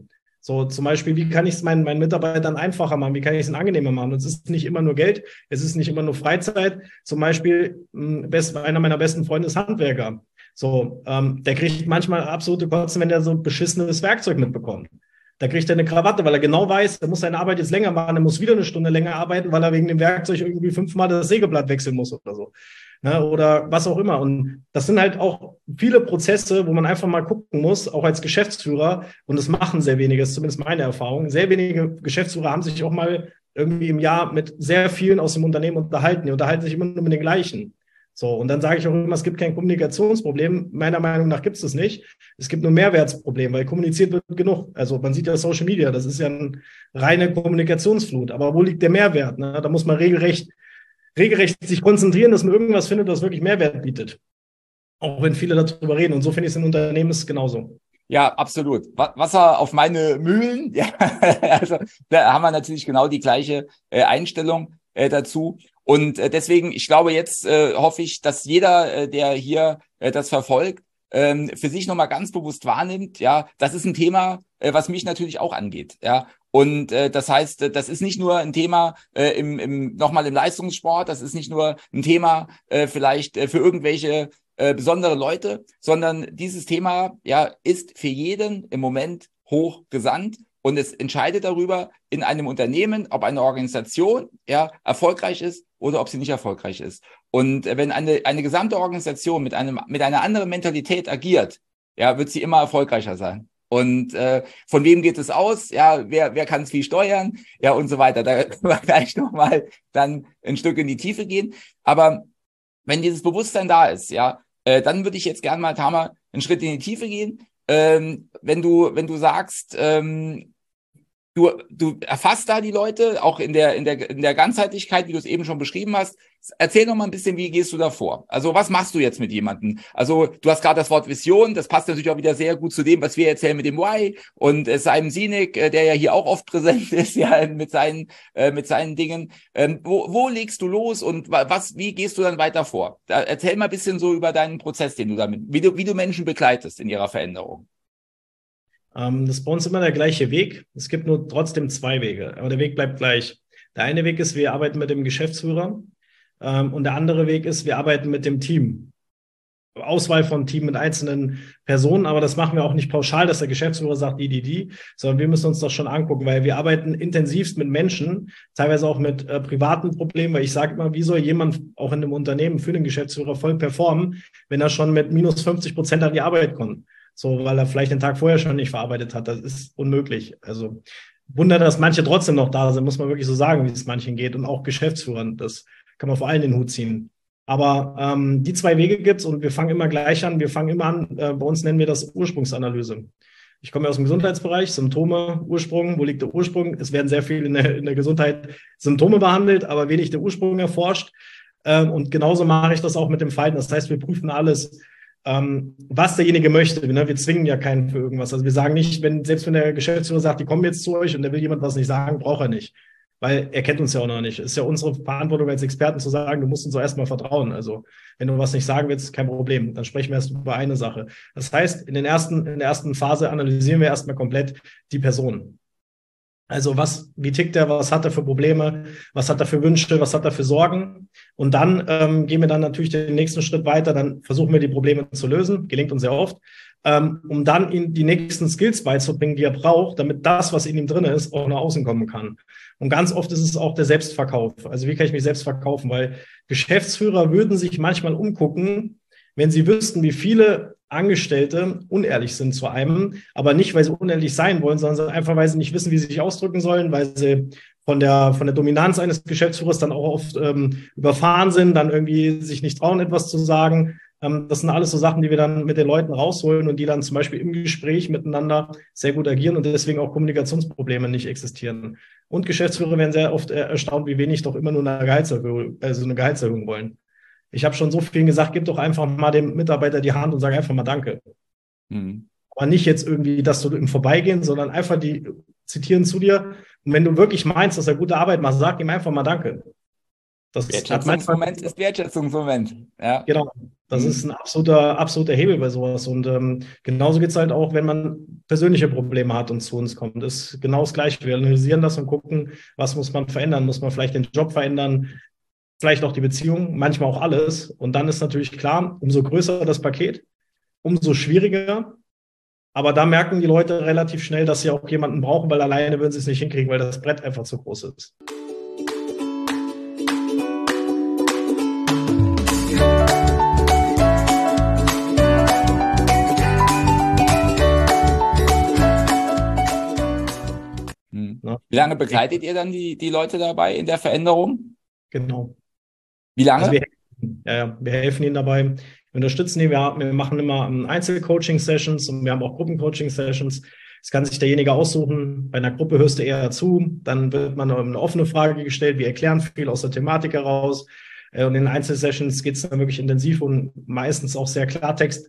So zum Beispiel, wie kann ich es meinen Mitarbeitern einfacher machen? Wie kann ich es angenehmer machen? Und es ist nicht immer nur Geld, es ist nicht immer nur Freizeit. Zum Beispiel, einer meiner besten Freunde ist Handwerker. So, der kriegt manchmal absolute Kotzen, wenn der so beschissenes Werkzeug mitbekommt. Da kriegt er eine Krawatte, weil er genau weiß, er muss seine Arbeit jetzt länger machen, er muss wieder eine Stunde länger arbeiten, weil er wegen dem Werkzeug irgendwie 5-mal das Sägeblatt wechseln muss oder so. Ne, oder was auch immer. Und das sind halt auch viele Prozesse, wo man einfach mal gucken muss, auch als Geschäftsführer, und das machen sehr wenige, das ist zumindest meine Erfahrung, sehr wenige Geschäftsführer haben sich auch mal irgendwie im Jahr mit sehr vielen aus dem Unternehmen unterhalten. Die unterhalten sich immer nur mit den gleichen. So, und dann sage ich auch immer, es gibt kein Kommunikationsproblem. Meiner Meinung nach gibt es das nicht. Es gibt nur Mehrwertsproblem, weil kommuniziert wird genug. Also man sieht ja Social Media, das ist ja eine reine Kommunikationsflut. Aber wo liegt der Mehrwert? Ne? Da muss man regelrecht sich konzentrieren, dass man irgendwas findet, das wirklich Mehrwert bietet. Auch wenn viele darüber reden. Und so finde ich es in Unternehmen ist genauso. Ja, absolut. Wasser auf meine Mühlen. Ja, also da haben wir natürlich genau die gleiche Einstellung dazu. Und deswegen, ich glaube, jetzt hoffe ich, dass jeder, der hier das verfolgt, für sich nochmal ganz bewusst wahrnimmt, ja, das ist ein Thema, was mich natürlich auch angeht, ja. Und das heißt, das ist nicht nur ein Thema nochmal im Leistungssport, das ist nicht nur ein Thema vielleicht für irgendwelche besondere Leute, sondern dieses Thema ja ist für jeden im Moment hochgesandt. Und es entscheidet darüber in einem Unternehmen, ob eine Organisation ja erfolgreich ist oder ob sie nicht erfolgreich ist. Und wenn eine gesamte Organisation mit einer anderen Mentalität agiert, ja, wird sie immer erfolgreicher sein. Und von wem geht es aus? Ja, wer kann es wie steuern? Ja, und so weiter. Da können wir gleich nochmal dann ein Stück in die Tiefe gehen. Aber wenn dieses Bewusstsein da ist, ja, dann würde ich jetzt gerne mal, Tamer, einen Schritt in die Tiefe gehen. Wenn du sagst, du erfasst da die Leute, auch in der Ganzheitlichkeit, wie du es eben schon beschrieben hast. Erzähl noch mal ein bisschen, wie gehst du da vor? Also was machst du jetzt mit jemandem? Also du hast gerade das Wort Vision, das passt natürlich auch wieder sehr gut zu dem, was wir erzählen mit dem Why und Simon Sinek, der ja hier auch oft präsent ist, ja, mit seinen Dingen. Wo legst du los und wie gehst du dann weiter vor? Erzähl mal ein bisschen so über deinen Prozess, den du damit, wie du Menschen begleitest in ihrer Veränderung. Das ist bei uns immer der gleiche Weg. Es gibt nur trotzdem 2 Wege, aber der Weg bleibt gleich. Der eine Weg ist, wir arbeiten mit dem Geschäftsführer und der andere Weg ist, wir arbeiten mit dem Team. Auswahl von Team mit einzelnen Personen, aber das machen wir auch nicht pauschal, dass der Geschäftsführer sagt, sondern wir müssen uns das schon angucken, weil wir arbeiten intensivst mit Menschen, teilweise auch mit privaten Problemen, weil ich sage immer, wie soll jemand auch in einem Unternehmen für den Geschäftsführer voll performen, wenn er schon mit minus 50% an die Arbeit kommt? So, weil er vielleicht den Tag vorher schon nicht verarbeitet hat. Das ist unmöglich. Also Wunder, dass manche trotzdem noch da sind, muss man wirklich so sagen, wie es manchen geht. Und auch Geschäftsführern, das kann man vor allem den Hut ziehen. Aber die 2 Wege gibt's und wir fangen immer gleich an. Wir fangen immer an, bei uns nennen wir das Ursprungsanalyse. Ich komme aus dem Gesundheitsbereich, Symptome, Ursprung, wo liegt der Ursprung? Es werden sehr viel in der Gesundheit Symptome behandelt, aber wenig der Ursprung erforscht. Und genauso mache ich das auch mit dem Verhalten. Das heißt, wir prüfen alles, was derjenige möchte. Ne? Wir zwingen ja keinen für irgendwas. Also wir sagen nicht, selbst wenn der Geschäftsführer sagt, die kommen jetzt zu euch und da will jemand was nicht sagen, braucht er nicht. Weil er kennt uns ja auch noch nicht. Es ist ja unsere Verantwortung als Experten zu sagen, du musst uns doch erstmal vertrauen. Also wenn du was nicht sagen willst, kein Problem. Dann sprechen wir erst über eine Sache. Das heißt, in der ersten Phase analysieren wir erstmal komplett die Person. Also wie tickt er, was hat er für Probleme, was hat er für Wünsche, was hat er für Sorgen? Und dann gehen wir dann natürlich den nächsten Schritt weiter, dann versuchen wir die Probleme zu lösen, gelingt uns sehr oft, um dann ihm die nächsten Skills beizubringen, die er braucht, damit das, was in ihm drin ist, auch nach außen kommen kann. Und ganz oft ist es auch der Selbstverkauf. Also wie kann ich mich selbst verkaufen? Weil Geschäftsführer würden sich manchmal umgucken, wenn sie wüssten, wie viele Angestellte unehrlich sind zu einem, aber nicht, weil sie unehrlich sein wollen, sondern einfach, weil sie nicht wissen, wie sie sich ausdrücken sollen, weil sie von der Dominanz eines Geschäftsführers dann auch oft überfahren sind, dann irgendwie sich nicht trauen, etwas zu sagen. Das sind alles so Sachen, die wir dann mit den Leuten rausholen und die dann zum Beispiel im Gespräch miteinander sehr gut agieren und deswegen auch Kommunikationsprobleme nicht existieren. Und Geschäftsführer werden sehr oft erstaunt, wie wenig doch immer nur eine Gehaltserhöhung wollen. Ich habe schon so vielen gesagt, gib doch einfach mal dem Mitarbeiter die Hand und sag einfach mal Danke. Mhm. Aber nicht jetzt irgendwie, dass du im Vorbeigehen, sondern einfach die zitieren zu dir. Und wenn du wirklich meinst, dass er gute Arbeit macht, sag ihm einfach mal Danke. Wertschätzungsmoment ist Wertschätzungsmoment. Ja. Genau. Das ist ein absoluter Hebel bei sowas. Und genauso geht es halt auch, wenn man persönliche Probleme hat und zu uns kommt. Das ist genau das Gleiche. Wir analysieren das und gucken, was muss man verändern. Muss man vielleicht den Job verändern, vielleicht auch die Beziehung, manchmal auch alles. Und dann ist natürlich klar, umso größer das Paket, umso schwieriger. Aber da merken die Leute relativ schnell, dass sie auch jemanden brauchen, weil alleine würden sie es nicht hinkriegen, weil das Brett einfach zu groß ist. Wie lange begleitet ihr dann die Leute dabei in der Veränderung? Genau. Wie lange? Also wir helfen ihnen dabei. Wir unterstützen ihn. Wir machen immer Einzelcoaching-Sessions und wir haben auch Gruppencoaching-Sessions. Das kann sich derjenige aussuchen. Bei einer Gruppe hörst du eher zu. Dann wird man eine offene Frage gestellt. Wir erklären viel aus der Thematik heraus. Und in den Einzelsessions geht es dann wirklich intensiv und meistens auch sehr Klartext.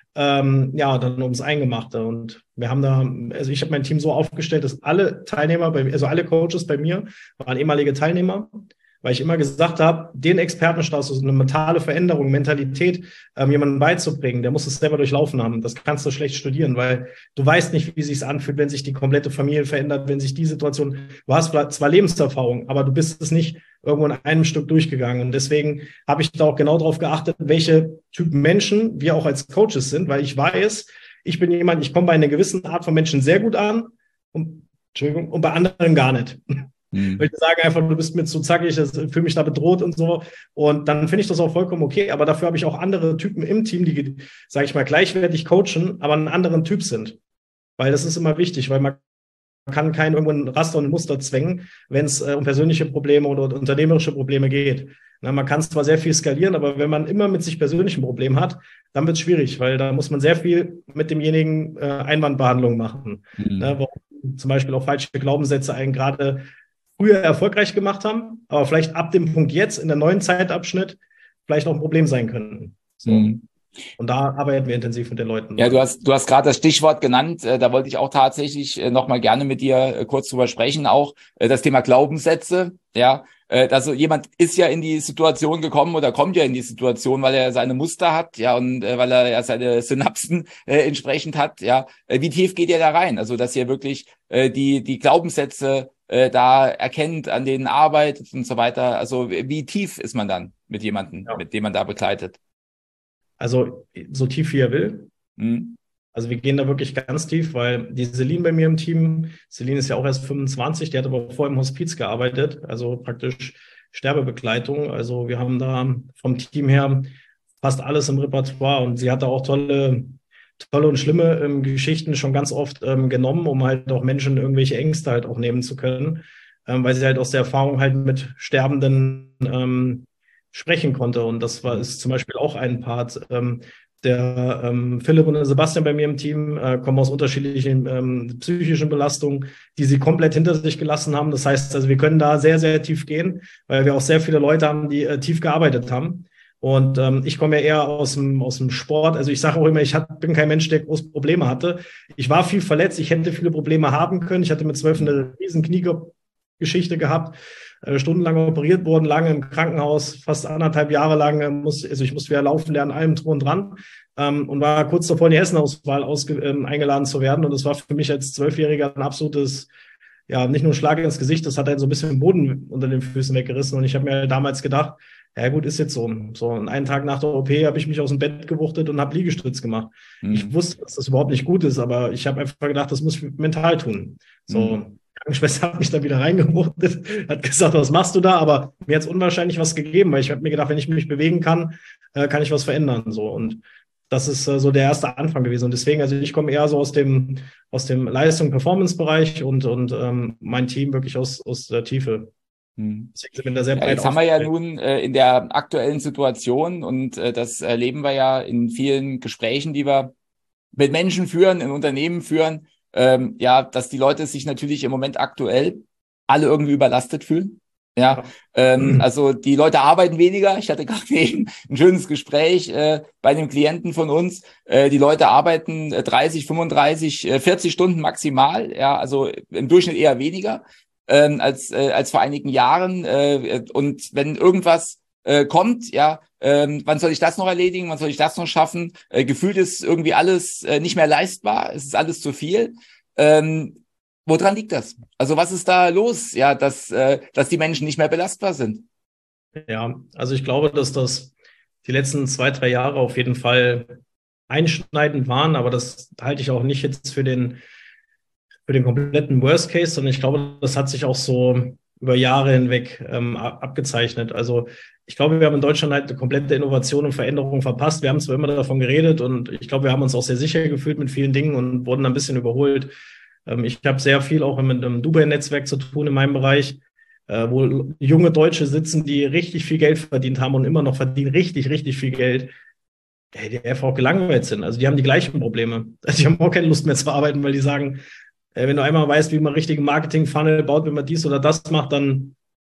Dann ums Eingemachte. Und wir haben ich habe mein Team so aufgestellt, dass alle Teilnehmer, alle Coaches bei mir waren ehemalige Teilnehmer, weil ich immer gesagt habe, den Expertenstatus, eine mentale Veränderung, Mentalität, jemandem beizubringen, der muss es selber durchlaufen haben. Das kannst du schlecht studieren, weil du weißt nicht, wie es sich anfühlt, wenn sich die komplette Familie verändert, wenn sich die Situation, du hast zwar Lebenserfahrung, aber du bist es nicht irgendwo in einem Stück durchgegangen. Und deswegen habe ich da auch genau darauf geachtet, welche Typen Menschen wir auch als Coaches sind, weil ich weiß, ich komme bei einer gewissen Art von Menschen sehr gut an und bei anderen gar nicht. Weil ich sage einfach, du bist mir zu zackig, ich fühle mich da bedroht und so. Und dann finde ich das auch vollkommen okay. Aber dafür habe ich auch andere Typen im Team, die, sage ich mal, gleichwertig coachen, aber einen anderen Typ sind. Weil das ist immer wichtig, weil man kann keinen irgendwo ein Raster und ein Muster zwängen, wenn es um persönliche Probleme oder unternehmerische Probleme geht. Man kann zwar sehr viel skalieren, aber wenn man immer mit sich persönlichen Problemen hat, dann wird es schwierig, weil da muss man sehr viel mit demjenigen Einwandbehandlung machen. Wo zum Beispiel auch falsche Glaubenssätze einen gerade früher erfolgreich gemacht haben, aber vielleicht ab dem Punkt jetzt in der neuen Zeitabschnitt vielleicht auch ein Problem sein könnten. So. Und da arbeiten wir intensiv mit den Leuten. Ja, du hast gerade das Stichwort genannt. Da wollte ich auch tatsächlich noch mal gerne mit dir kurz drüber sprechen. Auch das Thema Glaubenssätze. Ja, also jemand ist ja in die Situation gekommen oder kommt ja in die Situation, weil er seine Muster hat, ja, und weil er ja seine Synapsen entsprechend hat. Ja, wie tief geht ihr da rein? Also, dass ihr wirklich die Glaubenssätze da erkennt, an denen arbeitet und so weiter. Also wie tief ist man dann mit jemandem, mit dem man da begleitet? Also so tief wie er will. Also wir gehen da wirklich ganz tief, weil die Celine bei mir im Team, Celine ist ja auch erst 25, die hat aber vorher im Hospiz gearbeitet, also praktisch Sterbebegleitung. Also wir haben da vom Team her fast alles im Repertoire und sie hatte auch tolle und schlimme Geschichten schon ganz oft genommen, um halt auch Menschen irgendwelche Ängste halt auch nehmen zu können, weil sie halt aus der Erfahrung halt mit Sterbenden sprechen konnte. Und ist zum Beispiel auch ein Part. Der Philipp und der Sebastian bei mir im Team kommen aus unterschiedlichen psychischen Belastungen, die sie komplett hinter sich gelassen haben. Das heißt, also wir können da sehr, sehr tief gehen, weil wir auch sehr viele Leute haben, die tief gearbeitet haben. Und ich komme ja eher aus dem Sport. Also ich sage auch immer, bin kein Mensch, der große Probleme hatte. Ich war viel verletzt. Ich hätte viele Probleme haben können. Ich hatte mit 12 eine riesen Kniegeschichte gehabt, stundenlang operiert worden, lange im Krankenhaus, fast 1,5 Jahre lang. Ich musste wieder laufen lernen, allem drum und dran. Und war kurz davor, in die Hessenauswahl eingeladen zu werden. Und das war für mich als 12-Jähriger ein absolutes, ja, nicht nur ein Schlag ins Gesicht, das hat einen so ein bisschen den Boden unter den Füßen weggerissen. Und ich habe mir damals gedacht, ja gut, ist jetzt so. So, und einen Tag nach der OP habe ich mich aus dem Bett gewuchtet und habe Liegestütz gemacht. Ich wusste, dass das überhaupt nicht gut ist, aber ich habe einfach gedacht, das muss ich mental tun. So, die Krankenschwester hat mich da wieder reingewuchtet, hat gesagt, was machst du da? Aber mir hat es unwahrscheinlich was gegeben, weil ich habe mir gedacht, wenn ich mich bewegen kann, kann ich was verändern. So, und das ist so der erste Anfang gewesen. Und deswegen, also ich komme eher so aus dem Leistung-Performance-Bereich und mein Team wirklich aus der Tiefe. Jetzt haben wir ja nun in der aktuellen Situation und das erleben wir ja in vielen Gesprächen, die wir mit Menschen führen, in Unternehmen führen, dass die Leute sich natürlich im Moment aktuell alle irgendwie überlastet fühlen. Ja, also die Leute arbeiten weniger. Ich hatte gerade eben ein schönes Gespräch bei einem Klienten von uns. Die Leute arbeiten 30, 35, 40 Stunden maximal. Ja, also im Durchschnitt eher weniger als vor einigen Jahren. Und wenn irgendwas kommt, ja, wann soll ich das noch erledigen, wann soll ich das noch schaffen? Gefühlt ist irgendwie alles nicht mehr leistbar, es ist alles zu viel. Woran liegt das? Also was ist da los, ja, dass die Menschen nicht mehr belastbar sind? Ja, also ich glaube, dass das die letzten 2, 3 Jahre auf jeden Fall einschneidend waren, aber das halte ich auch nicht jetzt für den kompletten Worst Case, sondern ich glaube, das hat sich auch so über Jahre hinweg abgezeichnet. Also ich glaube, wir haben in Deutschland halt eine komplette Innovation und Veränderung verpasst. Wir haben zwar immer davon geredet und ich glaube, wir haben uns auch sehr sicher gefühlt mit vielen Dingen und wurden ein bisschen überholt. Ich habe sehr viel auch mit einem Dubai-Netzwerk zu tun in meinem Bereich, wo junge Deutsche sitzen, die richtig viel Geld verdient haben und immer noch verdienen richtig, richtig viel Geld, die einfach auch gelangweilt sind. Also die haben die gleichen Probleme. Also die haben auch keine Lust mehr zu arbeiten, weil die sagen, wenn du einmal weißt, wie man richtigen Marketing-Funnel baut, wenn man dies oder das macht, dann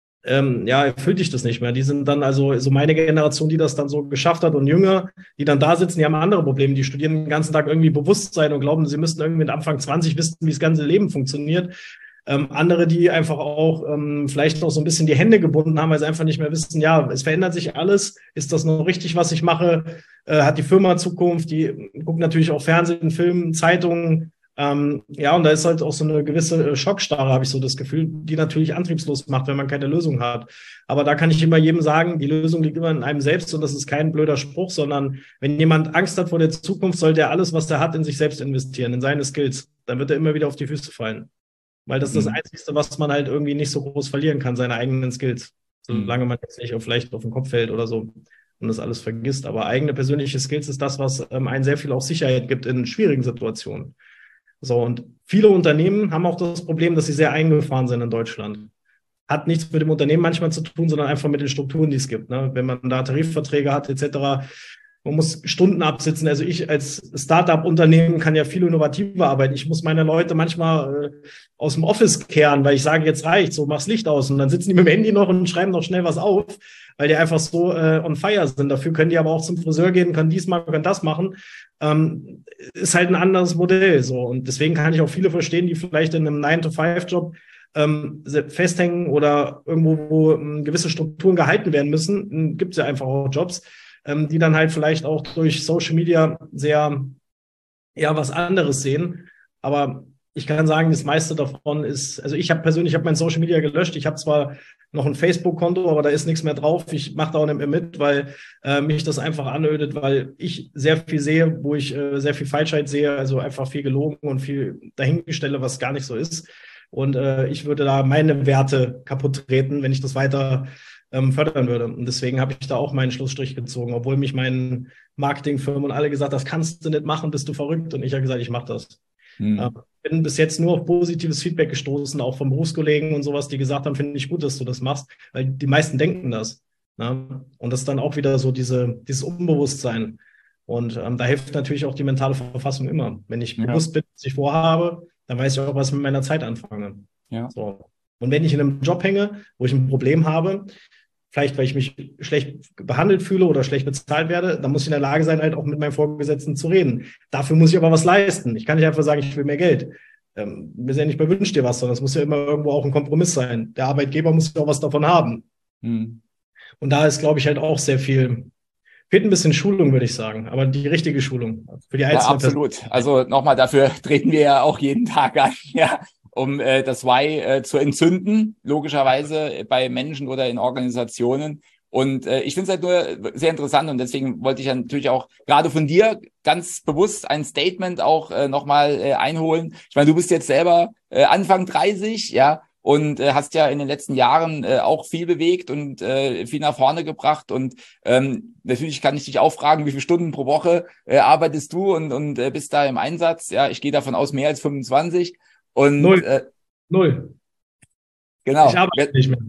erfüllt dich das nicht mehr. Die sind dann also so meine Generation, die das dann so geschafft hat und jünger, die dann da sitzen, die haben andere Probleme. Die studieren den ganzen Tag irgendwie Bewusstsein und glauben, sie müssten irgendwie mit Anfang 20 wissen, wie das ganze Leben funktioniert. Andere, die einfach auch vielleicht noch so ein bisschen die Hände gebunden haben, weil sie einfach nicht mehr wissen, ja, es verändert sich alles. Ist das noch richtig, was ich mache? Hat die Firma Zukunft? Die gucken natürlich auch Fernsehen, Film, Zeitungen. Und da ist halt auch so eine gewisse Schockstarre, habe ich so das Gefühl, die natürlich antriebslos macht, wenn man keine Lösung hat. Aber da kann ich immer jedem sagen, die Lösung liegt immer in einem selbst und das ist kein blöder Spruch, sondern wenn jemand Angst hat vor der Zukunft, sollte er alles, was er hat, in sich selbst investieren, in seine Skills. Dann wird er immer wieder auf die Füße fallen. Weil das ist das Einzige, was man halt irgendwie nicht so groß verlieren kann, seine eigenen Skills. Solange man jetzt nicht vielleicht auf den Kopf fällt oder so und das alles vergisst. Aber eigene persönliche Skills ist das, was einen sehr viel auch Sicherheit gibt in schwierigen Situationen. So, und viele Unternehmen haben auch das Problem, dass sie sehr eingefahren sind in Deutschland. Hat nichts mit dem Unternehmen manchmal zu tun, sondern einfach mit den Strukturen, die es gibt. Ne? Wenn man da Tarifverträge hat etc., man muss Stunden absitzen. Also ich als Startup-Unternehmen kann ja viel innovativer arbeiten. Ich muss meine Leute manchmal aus dem Office kehren, weil ich sage, jetzt reicht, so mach's Licht aus. Und dann sitzen die mit dem Handy noch und schreiben noch schnell was auf, weil die einfach so on fire sind. Dafür können die aber auch zum Friseur gehen, können dies machen, können das machen. Ist halt ein anderes Modell. So. Und deswegen kann ich auch viele verstehen, die vielleicht in einem 9-to-5-Job festhängen oder irgendwo, wo gewisse Strukturen gehalten werden müssen. Gibt es ja einfach auch Jobs, die dann halt vielleicht auch durch Social Media sehr, was anderes sehen. Aber ich kann sagen, das meiste davon ist, also ich habe mein Social Media gelöscht. Ich habe zwar noch ein Facebook-Konto, aber da ist nichts mehr drauf. Ich mache da auch nicht mehr mit, weil mich das einfach anödet, weil ich sehr viel sehe, wo ich sehr viel Falschheit sehe, also einfach viel gelogen und viel dahingestellt, was gar nicht so ist. Und ich würde da meine Werte kaputt treten, wenn ich das weiter fördern würde. Und deswegen habe ich da auch meinen Schlussstrich gezogen, obwohl mich meinen Marketingfirmen und alle gesagt, das kannst du nicht machen, bist du verrückt. Und ich habe gesagt, ich mache das. Bin bis jetzt nur auf positives Feedback gestoßen, auch von Berufskollegen und sowas, die gesagt haben, finde ich gut, dass du das machst, weil die meisten denken das. Ne? Und das ist dann auch wieder so dieses Unbewusstsein. Und da hilft natürlich auch die mentale Verfassung immer. Wenn ich bewusst bin, was ich vorhabe, dann weiß ich auch, was ich mit meiner Zeit anfange. Ja. So. Und wenn ich in einem Job hänge, wo ich ein Problem habe, vielleicht weil ich mich schlecht behandelt fühle oder schlecht bezahlt werde, dann muss ich in der Lage sein, halt auch mit meinem Vorgesetzten zu reden. Dafür muss ich aber was leisten. Ich kann nicht einfach sagen, ich will mehr Geld. Mir ist ja nicht mehr wünscht dir was, sondern es muss ja immer irgendwo auch ein Kompromiss sein. Der Arbeitgeber muss ja auch was davon haben. Und da ist, glaube ich, halt auch sehr viel, fehlt ein bisschen Schulung, würde ich sagen, aber die richtige Schulung für die einzelne Person. Ja, absolut. Also nochmal, dafür treten wir ja auch jeden Tag an, ja, um das Why zu entzünden, logischerweise bei Menschen oder in Organisationen. Und ich finde es halt nur sehr interessant und deswegen wollte ich ja natürlich auch gerade von dir ganz bewusst ein Statement auch nochmal einholen. Ich meine, du bist jetzt selber Anfang 30, ja, und hast ja in den letzten Jahren auch viel bewegt und viel nach vorne gebracht. Und natürlich kann ich dich auch fragen, wie viele Stunden pro Woche arbeitest du und bist da im Einsatz? Ja, ich gehe davon aus, mehr als 25. Und, 0. Genau. Ich arbeite nicht mehr.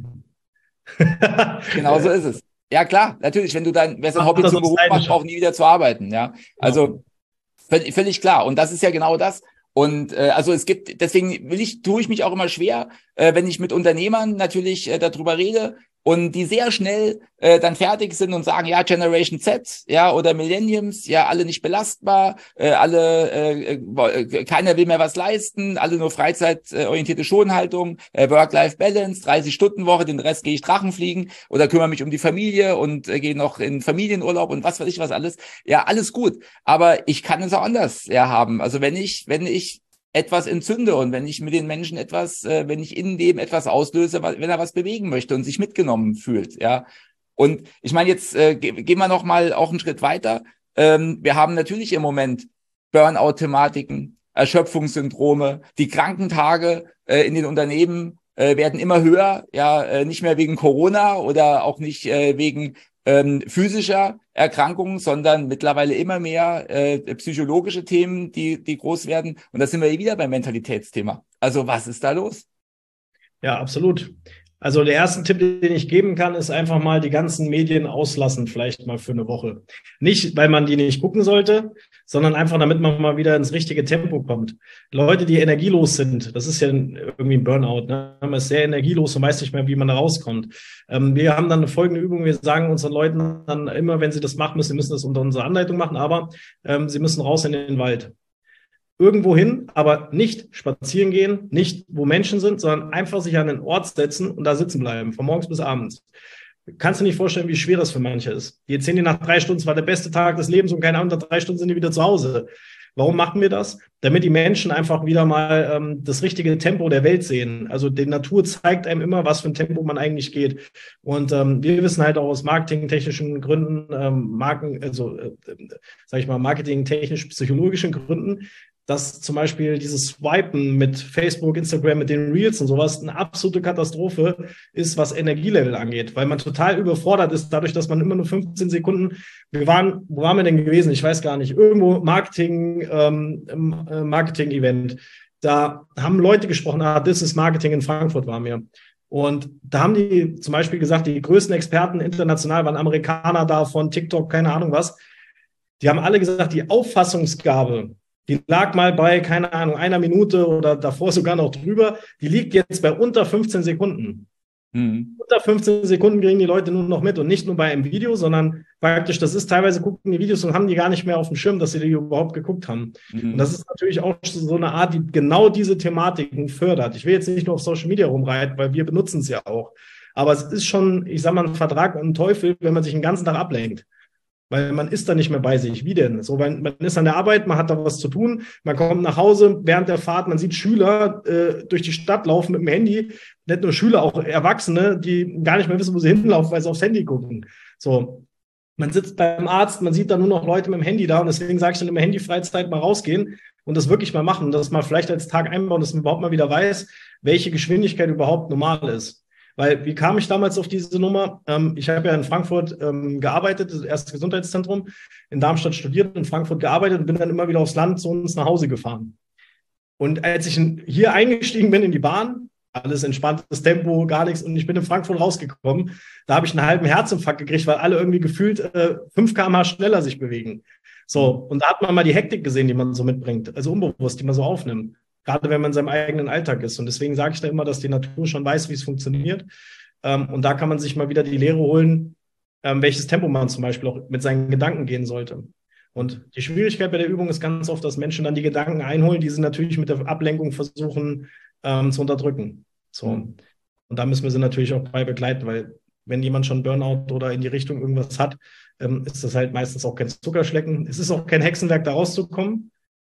Genau so ist es. Ja, klar, natürlich, wenn du wer sein Hobby zum Beruf macht, auch nie wieder zu arbeiten, ja. Also völlig klar. Und das ist ja genau das. Und also es gibt, deswegen tue ich mich auch immer schwer, wenn ich mit Unternehmern natürlich darüber rede, und die sehr schnell dann fertig sind und sagen, ja, Generation Z, ja, oder Millenniums, ja, alle nicht belastbar, keiner will mehr was leisten, alle nur freizeitorientierte Schonhaltung, Work-Life-Balance, 30-Stunden-Woche, den Rest gehe ich Drachenfliegen oder kümmere mich um die Familie und gehe noch in Familienurlaub und was weiß ich was alles. Ja, alles gut, aber ich kann es auch anders haben. Also wenn ich etwas entzünde und wenn ich mit den Menschen wenn ich in dem etwas auslöse, wenn er was bewegen möchte und sich mitgenommen fühlt, ja. Und ich meine, jetzt gehen wir noch mal auch einen Schritt weiter. Wir haben natürlich im Moment Burnout-Thematiken, Erschöpfungssyndrome, die Krankentage in den Unternehmen werden immer höher, ja, nicht mehr wegen Corona oder auch nicht wegen physischer Erkrankungen, sondern mittlerweile immer mehr psychologische Themen, die groß werden. Und da sind wir wieder beim Mentalitätsthema. Also was ist da los? Ja, absolut. Also der erste Tipp, den ich geben kann, ist einfach mal die ganzen Medien auslassen, vielleicht mal für eine Woche. Nicht, weil man die nicht gucken sollte, sondern einfach, damit man mal wieder ins richtige Tempo kommt. Leute, die energielos sind, das ist ja irgendwie ein Burnout, ne? Man ist sehr energielos und weiß nicht mehr, wie man da rauskommt. Wir haben dann eine folgende Übung, wir sagen unseren Leuten dann immer, wenn sie das machen müssen, sie müssen das unter unserer Anleitung machen, aber sie müssen raus in den Wald. Irgendwo hin, aber nicht spazieren gehen, nicht wo Menschen sind, sondern einfach sich an den Ort setzen und da sitzen bleiben, von morgens bis abends. Kannst du nicht vorstellen, wie schwer das für manche ist. Die erzählen dir nach 3 Stunden, es war der beste Tag des Lebens und keine Ahnung, nach 3 Stunden sind die wieder zu Hause. Warum machen wir das? Damit die Menschen einfach wieder mal das richtige Tempo der Welt sehen. Also die Natur zeigt einem immer, was für ein Tempo man eigentlich geht. Und wir wissen halt auch aus marketingtechnischen Gründen, marketingtechnisch-psychologischen Gründen, dass zum Beispiel dieses Swipen mit Facebook, Instagram, mit den Reels und sowas eine absolute Katastrophe ist, was Energielevel angeht, weil man total überfordert ist, dadurch, dass man immer nur 15 Sekunden, wo waren wir denn gewesen? Ich weiß gar nicht, irgendwo Marketing-Event. Da haben Leute gesprochen, This is Marketing in Frankfurt waren wir. Und da haben die zum Beispiel gesagt, die größten Experten international waren Amerikaner da von TikTok, keine Ahnung was. Die haben alle gesagt, die Auffassungsgabe, die lag mal bei, keine Ahnung, 1 Minute oder davor sogar noch drüber. Die liegt jetzt bei unter 15 Sekunden. Unter 15 Sekunden kriegen die Leute nur noch mit und nicht nur bei einem Video, sondern praktisch, das ist teilweise, gucken die Videos und haben die gar nicht mehr auf dem Schirm, dass sie die überhaupt geguckt haben. Und das ist natürlich auch so eine Art, die genau diese Thematiken fördert. Ich will jetzt nicht nur auf Social Media rumreiten, weil wir benutzen es ja auch. Aber es ist schon, ich sag mal, ein Vertrag und ein Teufel, wenn man sich den ganzen Tag ablenkt. Weil man ist da nicht mehr bei sich. Wie denn? So, man ist an der Arbeit, man hat da was zu tun, man kommt nach Hause während der Fahrt, man sieht Schüler durch die Stadt laufen mit dem Handy, nicht nur Schüler, auch Erwachsene, die gar nicht mehr wissen, wo sie hinlaufen, weil sie aufs Handy gucken. So, man sitzt beim Arzt, man sieht da nur noch Leute mit dem Handy da und deswegen sage ich dann immer Handyfreizeit mal rausgehen und das wirklich mal machen und das mal vielleicht als Tag einbauen, dass man überhaupt mal wieder weiß, welche Geschwindigkeit überhaupt normal ist. Weil, wie kam ich damals auf diese Nummer? Ich habe ja in Frankfurt gearbeitet, das erste Gesundheitszentrum, in Darmstadt studiert, in Frankfurt gearbeitet und bin dann immer wieder aufs Land zu uns nach Hause gefahren. Und als ich hier eingestiegen bin in die Bahn, alles entspanntes Tempo, gar nichts, und ich bin in Frankfurt rausgekommen, da habe ich einen halben Herzinfarkt gekriegt, weil alle irgendwie gefühlt 5 km/h schneller sich bewegen. So, und da hat man mal die Hektik gesehen, die man so mitbringt, also unbewusst, die man so aufnimmt. Gerade wenn man in seinem eigenen Alltag ist. Und deswegen sage ich da immer, dass die Natur schon weiß, wie es funktioniert. Und da kann man sich mal wieder die Lehre holen, welches Tempo man zum Beispiel auch mit seinen Gedanken gehen sollte. Und die Schwierigkeit bei der Übung ist ganz oft, dass Menschen dann die Gedanken einholen, die sie natürlich mit der Ablenkung versuchen zu unterdrücken. So. Und da müssen wir sie natürlich auch bei begleiten, weil wenn jemand schon Burnout oder in die Richtung irgendwas hat, ist das halt meistens auch kein Zuckerschlecken. Es ist auch kein Hexenwerk, da rauszukommen,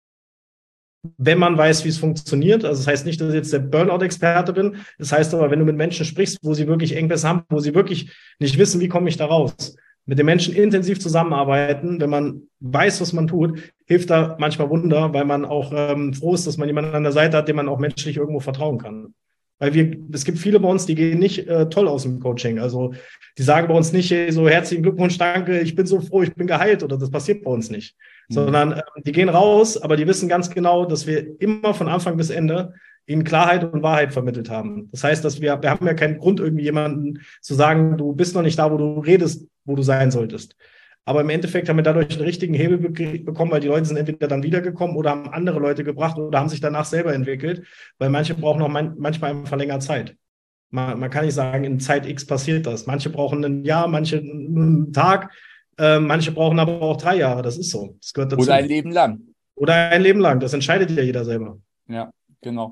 wenn man weiß, wie es funktioniert. Also das heißt nicht, dass ich jetzt der Burnout-Experte bin. Das heißt aber, wenn du mit Menschen sprichst, wo sie wirklich Engpässe haben, wo sie wirklich nicht wissen, wie komme ich da raus, mit den Menschen intensiv zusammenarbeiten, wenn man weiß, was man tut, hilft da manchmal Wunder, weil man auch froh ist, dass man jemanden an der Seite hat, dem man auch menschlich irgendwo vertrauen kann. Weil es gibt viele bei uns, die gehen nicht toll aus dem Coaching. Also die sagen bei uns nicht so, herzlichen Glückwunsch, danke, ich bin so froh, ich bin geheilt, oder das passiert bei uns nicht. Sondern die gehen raus, aber die wissen ganz genau, dass wir immer von Anfang bis Ende ihnen Klarheit und Wahrheit vermittelt haben. Das heißt, dass wir haben ja keinen Grund, irgendwie jemanden zu sagen, du bist noch nicht da, wo du redest, wo du sein solltest. Aber im Endeffekt haben wir dadurch einen richtigen Hebel bekommen, weil die Leute sind entweder dann wiedergekommen oder haben andere Leute gebracht oder haben sich danach selber entwickelt, weil manche brauchen auch manchmal einfach länger Zeit. Man kann nicht sagen, in Zeit X passiert das. Manche brauchen ein Jahr, manche einen Tag, manche brauchen aber auch 3 Jahre. Das ist so. Das gehört dazu. Oder ein Leben lang. Oder ein Leben lang. Das entscheidet ja jeder selber. Ja, genau.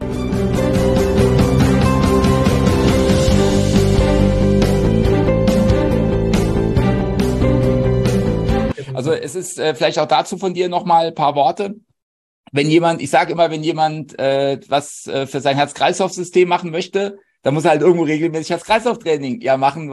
Also es ist vielleicht auch dazu von dir nochmal ein paar Worte. Wenn jemand was für sein Herz-Kreislauf-System machen möchte, dann muss er halt irgendwo regelmäßig Herz-Kreislauf-Training mein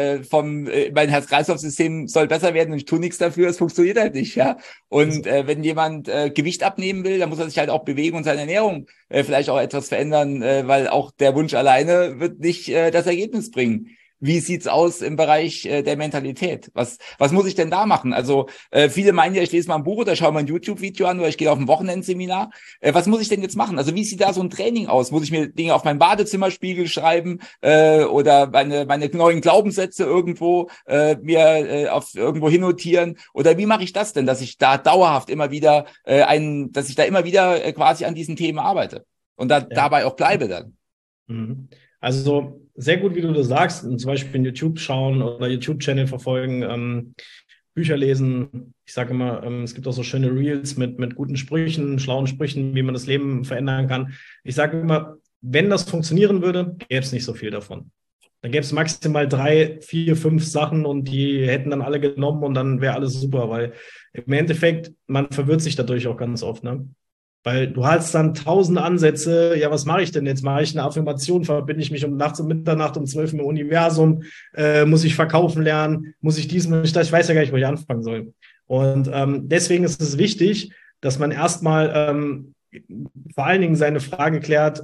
Herz-Kreislauf-System soll besser werden und ich tue nichts dafür, es funktioniert halt nicht, ja. Und wenn jemand Gewicht abnehmen will, dann muss er sich halt auch bewegen und seine Ernährung vielleicht auch etwas verändern, weil auch der Wunsch alleine wird nicht das Ergebnis bringen. Wie sieht's aus im Bereich der Mentalität? Was muss ich denn da machen? Also viele meinen ja, ich lese mal ein Buch oder schaue mal ein YouTube-Video an oder ich gehe auf ein Wochenendseminar. Was muss ich denn jetzt machen? Also wie sieht da so ein Training aus? Muss ich mir Dinge auf meinen Badezimmerspiegel schreiben oder meine neuen Glaubenssätze irgendwo irgendwo hinnotieren? Oder wie mache ich das denn, dass ich da dauerhaft immer wieder quasi an diesen Themen arbeite und dabei auch bleibe dann? Mhm. Also sehr gut, wie du das sagst, zum Beispiel YouTube schauen oder YouTube-Channel verfolgen, Bücher lesen. Ich sage immer, es gibt auch so schöne Reels mit guten Sprüchen, schlauen Sprüchen, wie man das Leben verändern kann. Ich sage immer, wenn das funktionieren würde, gäbe es nicht so viel davon. Dann gäbe es maximal 3, 4, 5 Sachen und die hätten dann alle genommen und dann wäre alles super, weil im Endeffekt, man verwirrt sich dadurch auch ganz oft, ne? Weil du hast dann 1000 Ansätze. Ja, was mache ich denn jetzt? Mache ich eine Affirmation? Verbinde ich mich nachts um Mitternacht um 12 im Universum? Muss ich verkaufen lernen? Muss ich dies, muss ich das? Ich weiß ja gar nicht, wo ich anfangen soll. Und deswegen ist es wichtig, dass man erstmal vor allen Dingen seine Frage klärt,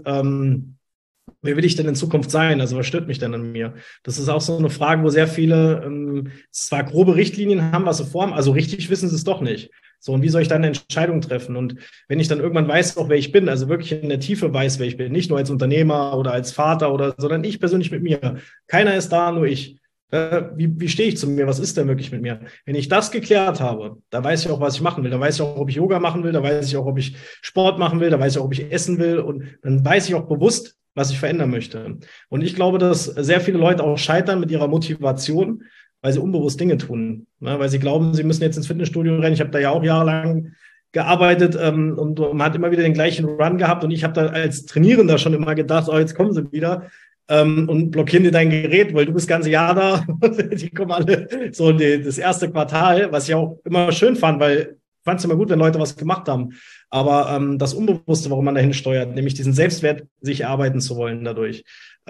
wer will ich denn in Zukunft sein? Also was stört mich denn an mir? Das ist auch so eine Frage, wo sehr viele zwar grobe Richtlinien haben, was sie formen, also richtig wissen sie es doch nicht. So, und wie soll ich dann eine Entscheidung treffen? Und wenn ich dann irgendwann weiß, auch wer ich bin, also wirklich in der Tiefe weiß, wer ich bin, nicht nur als Unternehmer oder als Vater sondern ich persönlich mit mir. Keiner ist da, nur ich. Wie stehe ich zu mir? Was ist denn wirklich mit mir? Wenn ich das geklärt habe, da weiß ich auch, was ich machen will. Da weiß ich auch, ob ich Yoga machen will. Da weiß ich auch, ob ich Sport machen will. Da weiß ich auch, ob ich essen will. Und dann weiß ich auch bewusst, was ich verändern möchte. Und ich glaube, dass sehr viele Leute auch scheitern mit ihrer Motivation, weil sie unbewusst Dinge tun, ne? Weil sie glauben, sie müssen jetzt ins Fitnessstudio rennen. Ich habe da ja auch jahrelang gearbeitet und man hat immer wieder den gleichen Run gehabt und ich habe da als Trainierender schon immer gedacht, oh, jetzt kommen sie wieder und blockieren dir dein Gerät, weil du bist das ganze Jahr da. Die kommen alle so das erste Quartal, was ich auch immer schön fand, weil ich fand es immer gut, wenn Leute was gemacht haben. Aber das Unbewusste, warum man dahin steuert, nämlich diesen Selbstwert sich erarbeiten zu wollen dadurch.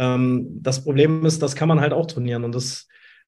Das Problem ist, das kann man halt auch trainieren und das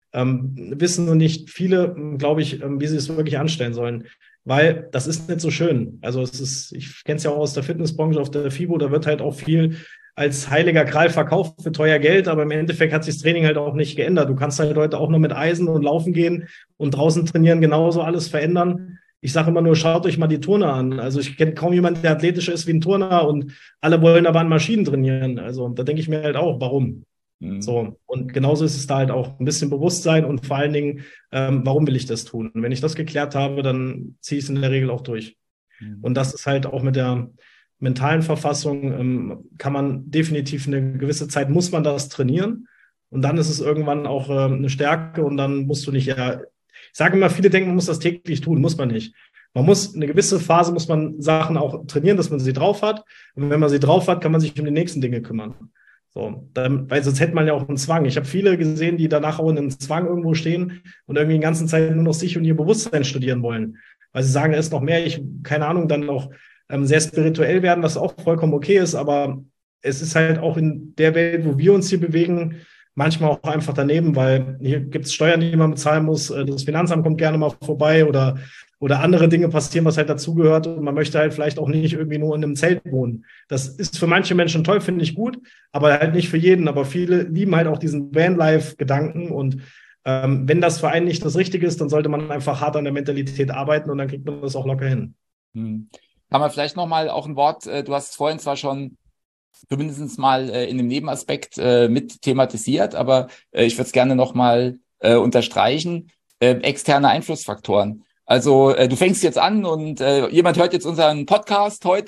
wissen nur nicht viele, glaube ich, wie sie es wirklich anstellen sollen. Weil das ist nicht so schön. Also ich kenne es ja auch aus der Fitnessbranche, auf der FIBO, da wird halt auch viel als heiliger Gral verkauft für teuer Geld, aber im Endeffekt hat sich das Training halt auch nicht geändert. Du kannst halt heute auch noch mit Eisen und laufen gehen und draußen trainieren, genauso alles verändern. Ich sage immer nur, schaut euch mal die Turner an. Also ich kenne kaum jemanden, der athletischer ist wie ein Turner und alle wollen aber an Maschinen trainieren. Also da denke ich mir halt auch, warum? So, und genauso ist es da halt auch ein bisschen Bewusstsein und vor allen Dingen, warum will ich das tun? Und wenn ich das geklärt habe, dann ziehe ich es in der Regel auch durch. Und das ist halt auch mit der mentalen Verfassung, kann man definitiv eine gewisse Zeit, muss man das trainieren. Und dann ist es irgendwann auch eine Stärke und dann musst du nicht, ich sage immer, viele denken, man muss das täglich tun, muss man nicht. Man muss eine gewisse Phase, muss man Sachen auch trainieren, dass man sie drauf hat. Und wenn man sie drauf hat, kann man sich um die nächsten Dinge kümmern. So, weil sonst hätte man ja auch einen Zwang. Ich habe viele gesehen, die danach auch in einem Zwang irgendwo stehen und irgendwie die ganze Zeit nur noch sich und ihr Bewusstsein studieren wollen. Weil sie sagen, es ist noch mehr, keine Ahnung, dann auch sehr spirituell werden, was auch vollkommen okay ist, aber es ist halt auch in der Welt, wo wir uns hier bewegen, manchmal auch einfach daneben, weil hier gibt es Steuern, die man bezahlen muss, das Finanzamt kommt gerne mal vorbei oder andere Dinge passieren, was halt dazugehört und man möchte halt vielleicht auch nicht irgendwie nur in einem Zelt wohnen. Das ist für manche Menschen toll, finde ich gut, aber halt nicht für jeden. Aber viele lieben halt auch diesen Vanlife-Gedanken und wenn das für einen nicht das Richtige ist, dann sollte man einfach hart an der Mentalität arbeiten und dann kriegt man das auch locker hin. Kann man vielleicht nochmal auch ein Wort, du hast es vorhin zwar schon zumindest mal in einem Nebenaspekt mit thematisiert, aber ich würde es gerne nochmal unterstreichen, externe Einflussfaktoren. Also du fängst jetzt an und jemand hört jetzt unseren Podcast heute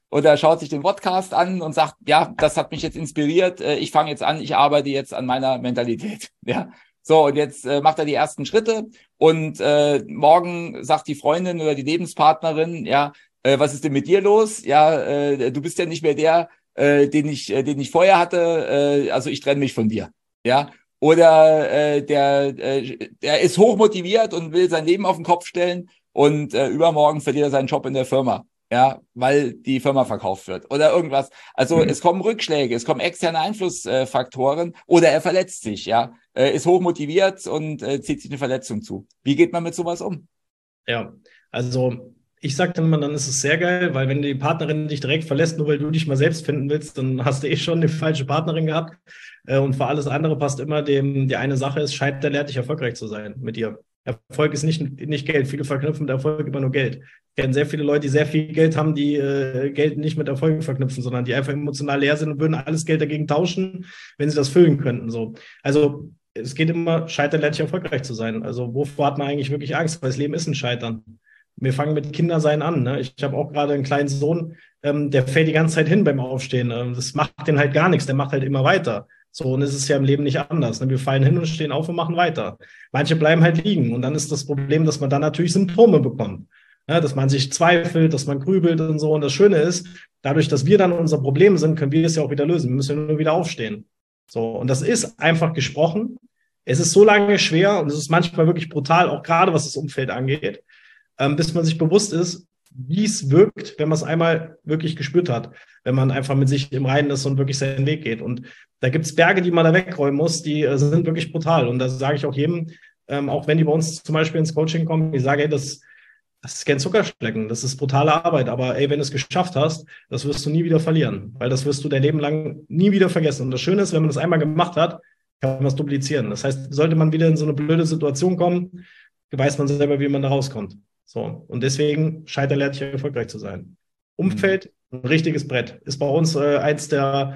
oder schaut sich den Podcast an und sagt, ja, das hat mich jetzt inspiriert, ich fange jetzt an, ich arbeite jetzt an meiner Mentalität. Ja, so, und jetzt macht er die ersten Schritte und morgen sagt die Freundin oder die Lebenspartnerin, ja, was ist denn mit dir los? Ja, du bist ja nicht mehr der, den ich vorher hatte, also ich trenne mich von dir. Ja, oder der ist hochmotiviert und will sein Leben auf den Kopf stellen und übermorgen verliert er seinen Job in der Firma. Ja, weil die Firma verkauft wird oder irgendwas. Also es kommen Rückschläge, es kommen externe Einflussfaktoren oder er verletzt sich, ja, ist hochmotiviert und zieht sich eine Verletzung zu. Wie geht man mit sowas um? Ja, also ich sage dann immer, dann ist es sehr geil, weil wenn die Partnerin dich direkt verlässt, nur weil du dich mal selbst finden willst, dann hast du schon eine falsche Partnerin gehabt. Und für alles andere passt immer die eine Sache ist, Scheitern lehrt dich erfolgreich zu sein mit dir. Erfolg ist nicht Geld. Viele verknüpfen mit Erfolg immer nur Geld. Ich kenne sehr viele Leute, die sehr viel Geld haben, die Geld nicht mit Erfolg verknüpfen, sondern die einfach emotional leer sind und würden alles Geld dagegen tauschen, wenn sie das füllen könnten. So. Also es geht immer, Scheitern lehrt dich erfolgreich zu sein. Also wovor hat man eigentlich wirklich Angst? Weil das Leben ist ein Scheitern. Wir fangen mit Kindersein an. Ne? Ich habe auch gerade einen kleinen Sohn, der fällt die ganze Zeit hin beim Aufstehen. Das macht den halt gar nichts, der macht halt immer weiter. So, und es ist ja im Leben nicht anders. Ne? Wir fallen hin und stehen auf und machen weiter. Manche bleiben halt liegen. Und dann ist das Problem, dass man dann natürlich Symptome bekommt. Ja, dass man sich zweifelt, dass man grübelt und so. Und das Schöne ist, dadurch, dass wir dann unser Problem sind, können wir es ja auch wieder lösen. Wir müssen ja nur wieder aufstehen. So, und das ist einfach gesprochen. Es ist so lange schwer und es ist manchmal wirklich brutal, auch gerade was das Umfeld angeht, bis man sich bewusst ist, wie es wirkt, wenn man es einmal wirklich gespürt hat, wenn man einfach mit sich im Reinen ist und wirklich seinen Weg geht. Und da gibt es Berge, die man da wegräumen muss, die sind wirklich brutal. Und das sage ich auch jedem, auch wenn die bei uns zum Beispiel ins Coaching kommen, ich sage, ey, das ist kein Zuckerschlecken, das ist brutale Arbeit. Aber ey, wenn du es geschafft hast, das wirst du nie wieder verlieren, weil das wirst du dein Leben lang nie wieder vergessen. Und das Schöne ist, wenn man das einmal gemacht hat, kann man es duplizieren. Das heißt, sollte man wieder in so eine blöde Situation kommen, weiß man selber, wie man da rauskommt. So, und deswegen Scheitern lehrt dich erfolgreich zu sein. Umfeld, ein richtiges Brett. Ist bei uns eins der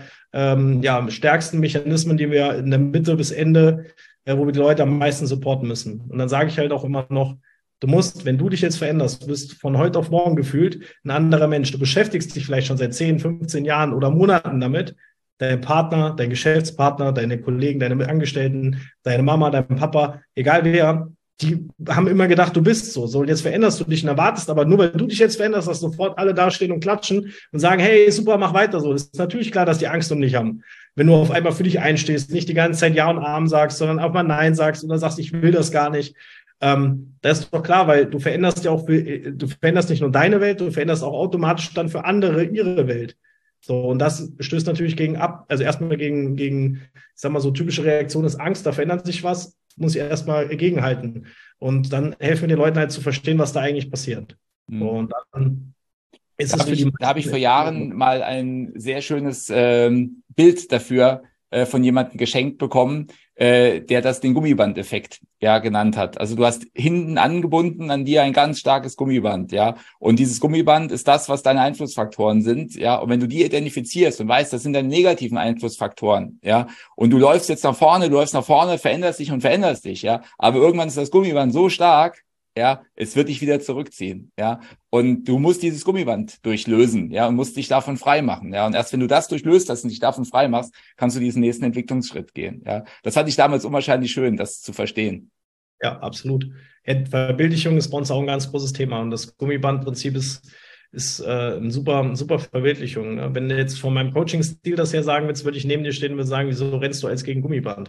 stärksten Mechanismen, die wir in der Mitte bis Ende, wo wir die Leute am meisten supporten müssen. Und dann sage ich halt auch immer noch, du musst, wenn du dich jetzt veränderst, du bist von heute auf morgen gefühlt ein anderer Mensch. Du beschäftigst dich vielleicht schon seit 10, 15 Jahren oder Monaten damit. Dein Partner, dein Geschäftspartner, deine Kollegen, deine Angestellten, deine Mama, dein Papa, egal wer, die haben immer gedacht, du bist so. So, und jetzt veränderst du dich und erwartest, aber nur weil du dich jetzt veränderst, dass sofort alle dastehen und klatschen und sagen, hey, super, mach weiter so. Das ist natürlich klar, dass die Angst um dich haben. Wenn du auf einmal für dich einstehst, nicht die ganze Zeit Ja und Amen sagst, sondern auch mal Nein sagst oder sagst, ich will das gar nicht. Das ist doch klar, weil du veränderst ja auch, du veränderst nicht nur deine Welt, du veränderst auch automatisch dann für andere ihre Welt. So, und das stößt natürlich also erstmal gegen, ich sag mal so, typische Reaktion ist Angst, da verändert sich was, muss ich erstmal gegenhalten. Und dann helfen wir den Leuten halt zu verstehen, was da eigentlich passiert. So, und dann ist es für die. Da habe ich vor Jahren mal ein sehr schönes Bild dafür von jemandem geschenkt bekommen, der das den Gummibandeffekt genannt hat. Also du hast hinten angebunden an dir ein ganz starkes Gummiband, und dieses Gummiband ist das, was deine Einflussfaktoren sind, und wenn du die identifizierst und weißt, das sind deine negativen Einflussfaktoren, und du läufst jetzt nach vorne, veränderst dich, aber irgendwann ist das Gummiband so stark, es wird dich wieder zurückziehen, und du musst dieses Gummiband durchlösen, und musst dich davon frei machen, und erst wenn du das durchlöst hast und dich davon frei machst, kannst du diesen nächsten Entwicklungsschritt gehen, Das fand ich damals unwahrscheinlich schön, das zu verstehen. Ja, absolut. Verbildlichung ist bei uns auch ein ganz großes Thema und das Gummibandprinzip ist eine super Verbildlichung. Ne? Wenn du jetzt von meinem Coaching-Stil das her sagen willst, würde ich neben dir stehen und würde sagen, wieso rennst du als gegen Gummiband?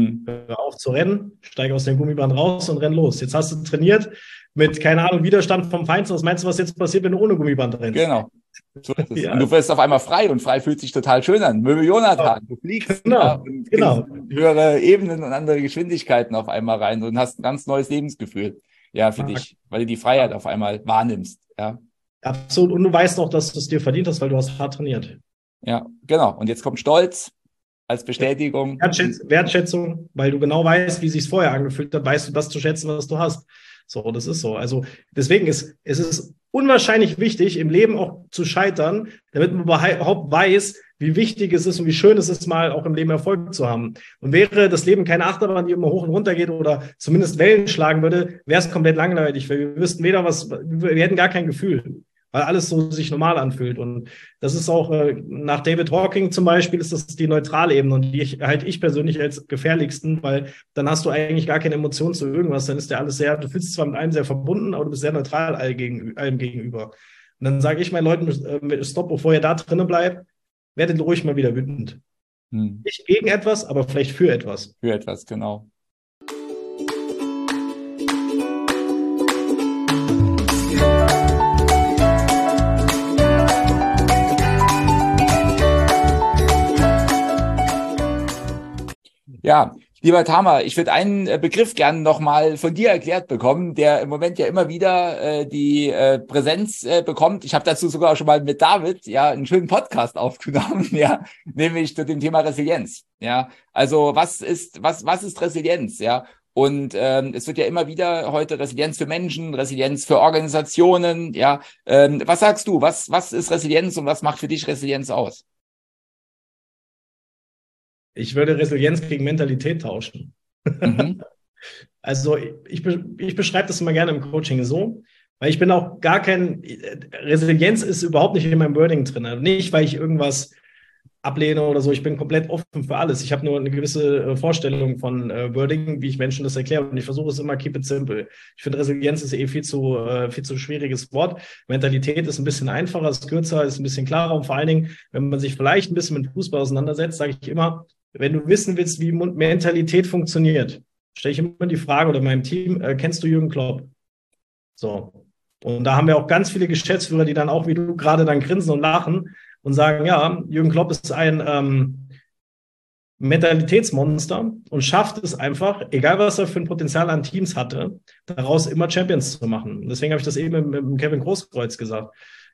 Hör auf zu rennen, steig aus dem Gummiband raus und renn los. Jetzt hast du trainiert mit, keine Ahnung, Widerstand vom Feind. Was meinst du, was jetzt passiert, wenn du ohne Gummiband rennst? Genau. So ist es. Und du wirst auf einmal frei und frei fühlt sich total schön an. Möbel Jonathan, du fliegst und in höhere Ebenen und andere Geschwindigkeiten auf einmal rein und hast ein ganz neues Lebensgefühl für dich, weil du die Freiheit auf einmal wahrnimmst. Absolut. Und du weißt auch, dass du es dir verdient hast, weil du hast hart trainiert. Ja, genau. Und jetzt kommt Stolz als Bestätigung. Wertschätzung, weil du genau weißt, wie es sich vorher angefühlt hat, weißt du das zu schätzen, was du hast. So, das ist so. Also deswegen ist es unwahrscheinlich wichtig, im Leben auch zu scheitern, damit man überhaupt weiß, wie wichtig es ist und wie schön es ist, mal auch im Leben Erfolg zu haben. Und wäre das Leben keine Achterbahn, die immer hoch und runter geht oder zumindest Wellen schlagen würde, wäre es komplett langweilig, weil wir wüssten wir hätten gar kein Gefühl. weil alles so sich normal anfühlt. Und das ist auch nach David Hawking zum Beispiel ist das die Neutralebene und die halte ich persönlich als gefährlichsten, weil dann hast du eigentlich gar keine Emotionen zu irgendwas. Dann ist ja alles sehr, du fühlst dich zwar mit einem sehr verbunden, aber du bist sehr neutral allem gegenüber. Und dann sage ich meinen Leuten, stopp, bevor ihr da drinnen bleibt, werdet ruhig mal wieder wütend. Nicht gegen etwas, aber vielleicht für etwas. Für etwas, genau. Ja, lieber Tamer, ich würde einen Begriff gerne nochmal von dir erklärt bekommen, der im Moment ja immer wieder die Präsenz bekommt. Ich habe dazu sogar schon mal mit David ja einen schönen Podcast aufgenommen, ja, nämlich zu dem Thema Resilienz. Ja, also was ist Resilienz? Ja, und es wird ja immer wieder heute Resilienz für Menschen, Resilienz für Organisationen. Ja, was sagst du? Was ist Resilienz und was macht für dich Resilienz aus? Ich würde Resilienz gegen Mentalität tauschen. Mhm. Also ich beschreibe das immer gerne im Coaching so, weil ich bin auch Resilienz ist überhaupt nicht in meinem Wording drin. Also nicht, weil ich irgendwas ablehne oder so. Ich bin komplett offen für alles. Ich habe nur eine gewisse Vorstellung von Wording, wie ich Menschen das erkläre. Und ich versuche es immer, keep it simple. Ich finde, Resilienz ist viel zu schwieriges Wort. Mentalität ist ein bisschen einfacher, ist kürzer, ist ein bisschen klarer. Und vor allen Dingen, wenn man sich vielleicht ein bisschen mit Fußball auseinandersetzt, sage ich immer, wenn du wissen willst, wie Mentalität funktioniert, stelle ich immer die Frage oder meinem Team, kennst du Jürgen Klopp? So. Und da haben wir auch ganz viele Geschäftsführer, die dann auch wie du gerade dann grinsen und lachen und sagen, ja, Jürgen Klopp ist ein Mentalitätsmonster und schafft es einfach, egal was er für ein Potenzial an Teams hatte, daraus immer Champions zu machen. Und deswegen habe ich das eben mit Kevin Großkreuz gesagt.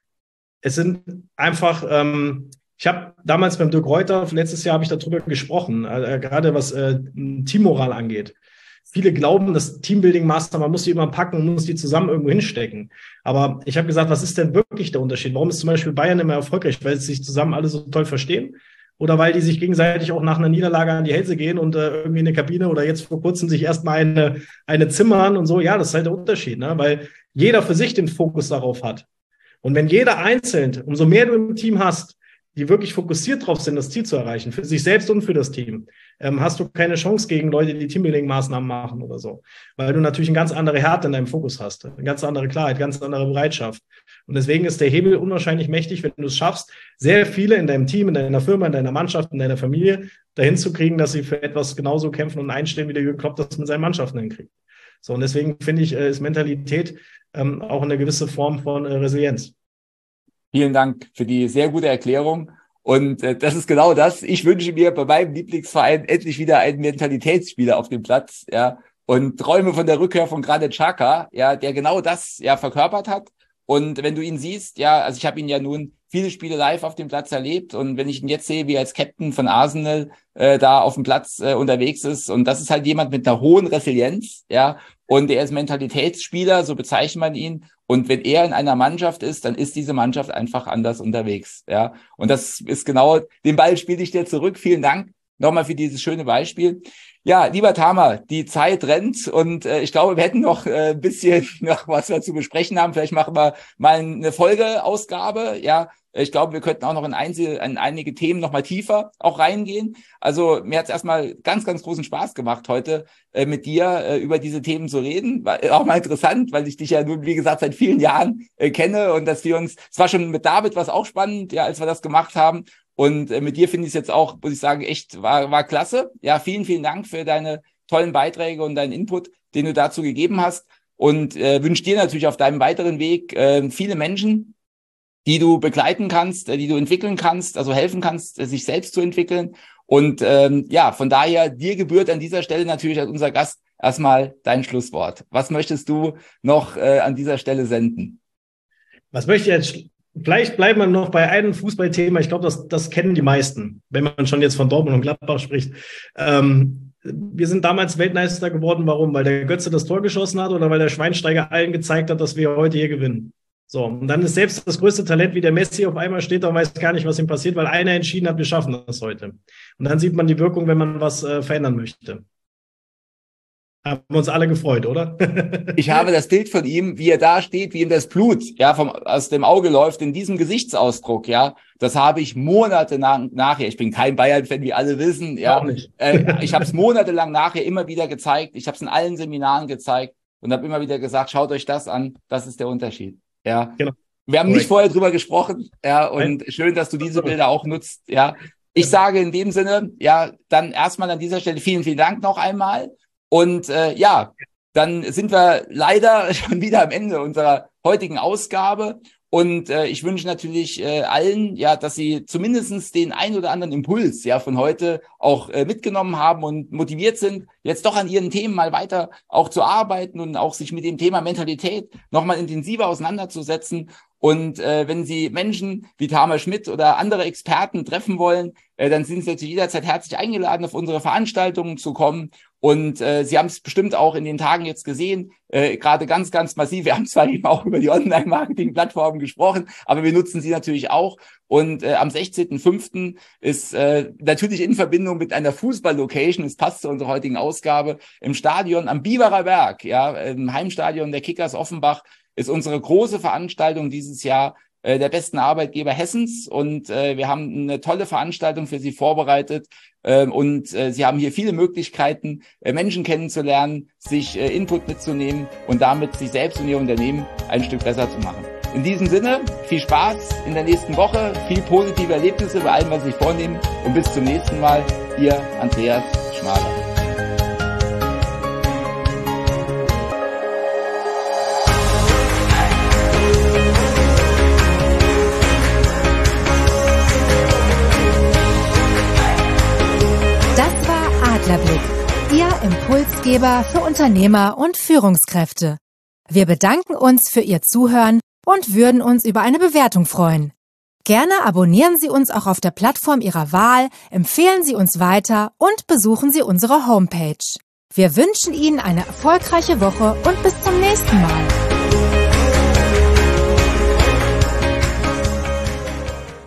Es sind einfach ich habe damals beim Dirk Reuter, letztes Jahr habe ich darüber gesprochen, gerade was Teammoral angeht. Viele glauben, das Teambuilding-Master, man muss die immer packen, muss die zusammen irgendwo hinstecken. Aber ich habe gesagt, was ist denn wirklich der Unterschied? Warum ist zum Beispiel Bayern immer erfolgreich? Weil sie sich zusammen alle so toll verstehen? Oder weil die sich gegenseitig auch nach einer Niederlage an die Hälse gehen und irgendwie in der Kabine oder jetzt vor kurzem sich erstmal eine zimmern und so? Ja, das ist halt der Unterschied, ne? Weil jeder für sich den Fokus darauf hat. Und wenn jeder einzeln, umso mehr du im Team hast, die wirklich fokussiert drauf sind, das Ziel zu erreichen, für sich selbst und für das Team, hast du keine Chance gegen Leute, die Teambuilding-Maßnahmen machen oder so. Weil du natürlich eine ganz andere Härte in deinem Fokus hast, eine ganz andere Klarheit, ganz andere Bereitschaft. Und deswegen ist der Hebel unwahrscheinlich mächtig, wenn du es schaffst, sehr viele in deinem Team, in deiner Firma, in deiner Mannschaft, in deiner Familie dahin zu kriegen, dass sie für etwas genauso kämpfen und einstehen, wie der Jürgen Klopp das mit seinen Mannschaften hinkriegt. So, und deswegen finde ich, ist Mentalität auch eine gewisse Form von Resilienz. Vielen Dank für die sehr gute Erklärung. Und das ist genau das. Ich wünsche mir bei meinem Lieblingsverein endlich wieder einen Mentalitätsspieler auf dem Platz, ja, und träume von der Rückkehr von Granit Xhaka, ja, der genau das ja verkörpert hat. Und wenn du ihn siehst, ja, also ich habe ihn ja nun viele Spiele live auf dem Platz erlebt und wenn ich ihn jetzt sehe, wie er als Captain von Arsenal da auf dem Platz unterwegs ist, und das ist halt jemand mit einer hohen Resilienz, ja, und er ist Mentalitätsspieler, so bezeichnet man ihn. Und wenn er in einer Mannschaft ist, dann ist diese Mannschaft einfach anders unterwegs, ja. Und das ist genau, den Ball spiele ich dir zurück. Vielen Dank nochmal für dieses schöne Beispiel. Ja, lieber Tamer, die Zeit rennt und ich glaube, wir hätten noch ein bisschen noch was wir zu besprechen haben. Vielleicht machen wir mal eine Folgeausgabe, ja. Ich glaube, wir könnten auch noch in einige Themen noch mal tiefer auch reingehen. Also mir hat es erstmal ganz, ganz großen Spaß gemacht, heute mit dir über diese Themen zu reden. War auch mal interessant, weil ich dich ja nun, wie gesagt, seit vielen Jahren kenne und dass wir uns, es war schon mit David was auch spannend, ja, als wir das gemacht haben. Und mit dir finde ich es jetzt auch, muss ich sagen, echt war klasse. Ja, vielen, vielen Dank für deine tollen Beiträge und deinen Input, den du dazu gegeben hast. Und wünsche dir natürlich auf deinem weiteren Weg viele Menschen, die du begleiten kannst, die du entwickeln kannst, also helfen kannst, sich selbst zu entwickeln. Und ja, von daher, dir gebührt an dieser Stelle natürlich als unser Gast erstmal dein Schlusswort. Was möchtest du noch an dieser Stelle senden? Was möchte ich jetzt? Vielleicht bleiben wir noch bei einem Fußballthema. Ich glaube, das kennen die meisten, wenn man schon jetzt von Dortmund und Gladbach spricht. Wir sind damals Weltmeister geworden. Warum? Weil der Götze das Tor geschossen hat oder weil der Schweinsteiger allen gezeigt hat, dass wir heute hier gewinnen. So, und dann ist selbst das größte Talent wie der Messi auf einmal steht da und weiß gar nicht, was ihm passiert, weil einer entschieden hat, wir schaffen das heute. Und dann sieht man die Wirkung, wenn man was verändern möchte. Haben wir uns alle gefreut, oder? Ich habe das Bild von ihm, wie er da steht, wie ihm das Blut aus dem Auge läuft, in diesem Gesichtsausdruck, das habe ich monatelang nachher, ich bin kein Bayern-Fan, wie alle wissen, Auch nicht. Ich habe es monatelang nachher immer wieder gezeigt, ich habe es in allen Seminaren gezeigt und habe immer wieder gesagt, schaut euch das an, das ist der Unterschied, Genau. Wir haben nicht vorher drüber gesprochen, und schön, dass du diese Bilder auch nutzt, Ich sage in dem Sinne, dann erstmal an dieser Stelle vielen, vielen Dank noch einmal. Und dann sind wir leider schon wieder am Ende unserer heutigen Ausgabe. Und ich wünsche natürlich allen, dass sie zumindestens den ein oder anderen Impuls von heute auch mitgenommen haben und motiviert sind, jetzt doch an ihren Themen mal weiter auch zu arbeiten und auch sich mit dem Thema Mentalität nochmal intensiver auseinanderzusetzen. Und wenn Sie Menschen wie Tamar Schmidt oder andere Experten treffen wollen, dann sind Sie natürlich jederzeit herzlich eingeladen, auf unsere Veranstaltungen zu kommen. Und Sie haben es bestimmt auch in den Tagen jetzt gesehen, gerade ganz, ganz massiv. Wir haben zwar eben auch über die Online-Marketing-Plattformen gesprochen, aber wir nutzen sie natürlich auch. Und am 16.05. ist natürlich in Verbindung mit einer Fußball-Location, es passt zu unserer heutigen Ausgabe, im Stadion am Biberer Berg, im Heimstadion der Kickers Offenbach, ist unsere große Veranstaltung dieses Jahr der besten Arbeitgeber Hessens. Und wir haben eine tolle Veranstaltung für Sie vorbereitet. Und Sie haben hier viele Möglichkeiten, Menschen kennenzulernen, sich Input mitzunehmen und damit sich selbst und Ihr Unternehmen ein Stück besser zu machen. In diesem Sinne, viel Spaß in der nächsten Woche, viel positive Erlebnisse bei allem, was Sie sich vornehmen. Und bis zum nächsten Mal, Ihr Andreas Schmaler. Adlerblick, Ihr Impulsgeber für Unternehmer und Führungskräfte. Wir bedanken uns für Ihr Zuhören und würden uns über eine Bewertung freuen. Gerne abonnieren Sie uns auch auf der Plattform Ihrer Wahl, empfehlen Sie uns weiter und besuchen Sie unsere Homepage. Wir wünschen Ihnen eine erfolgreiche Woche und bis zum nächsten Mal.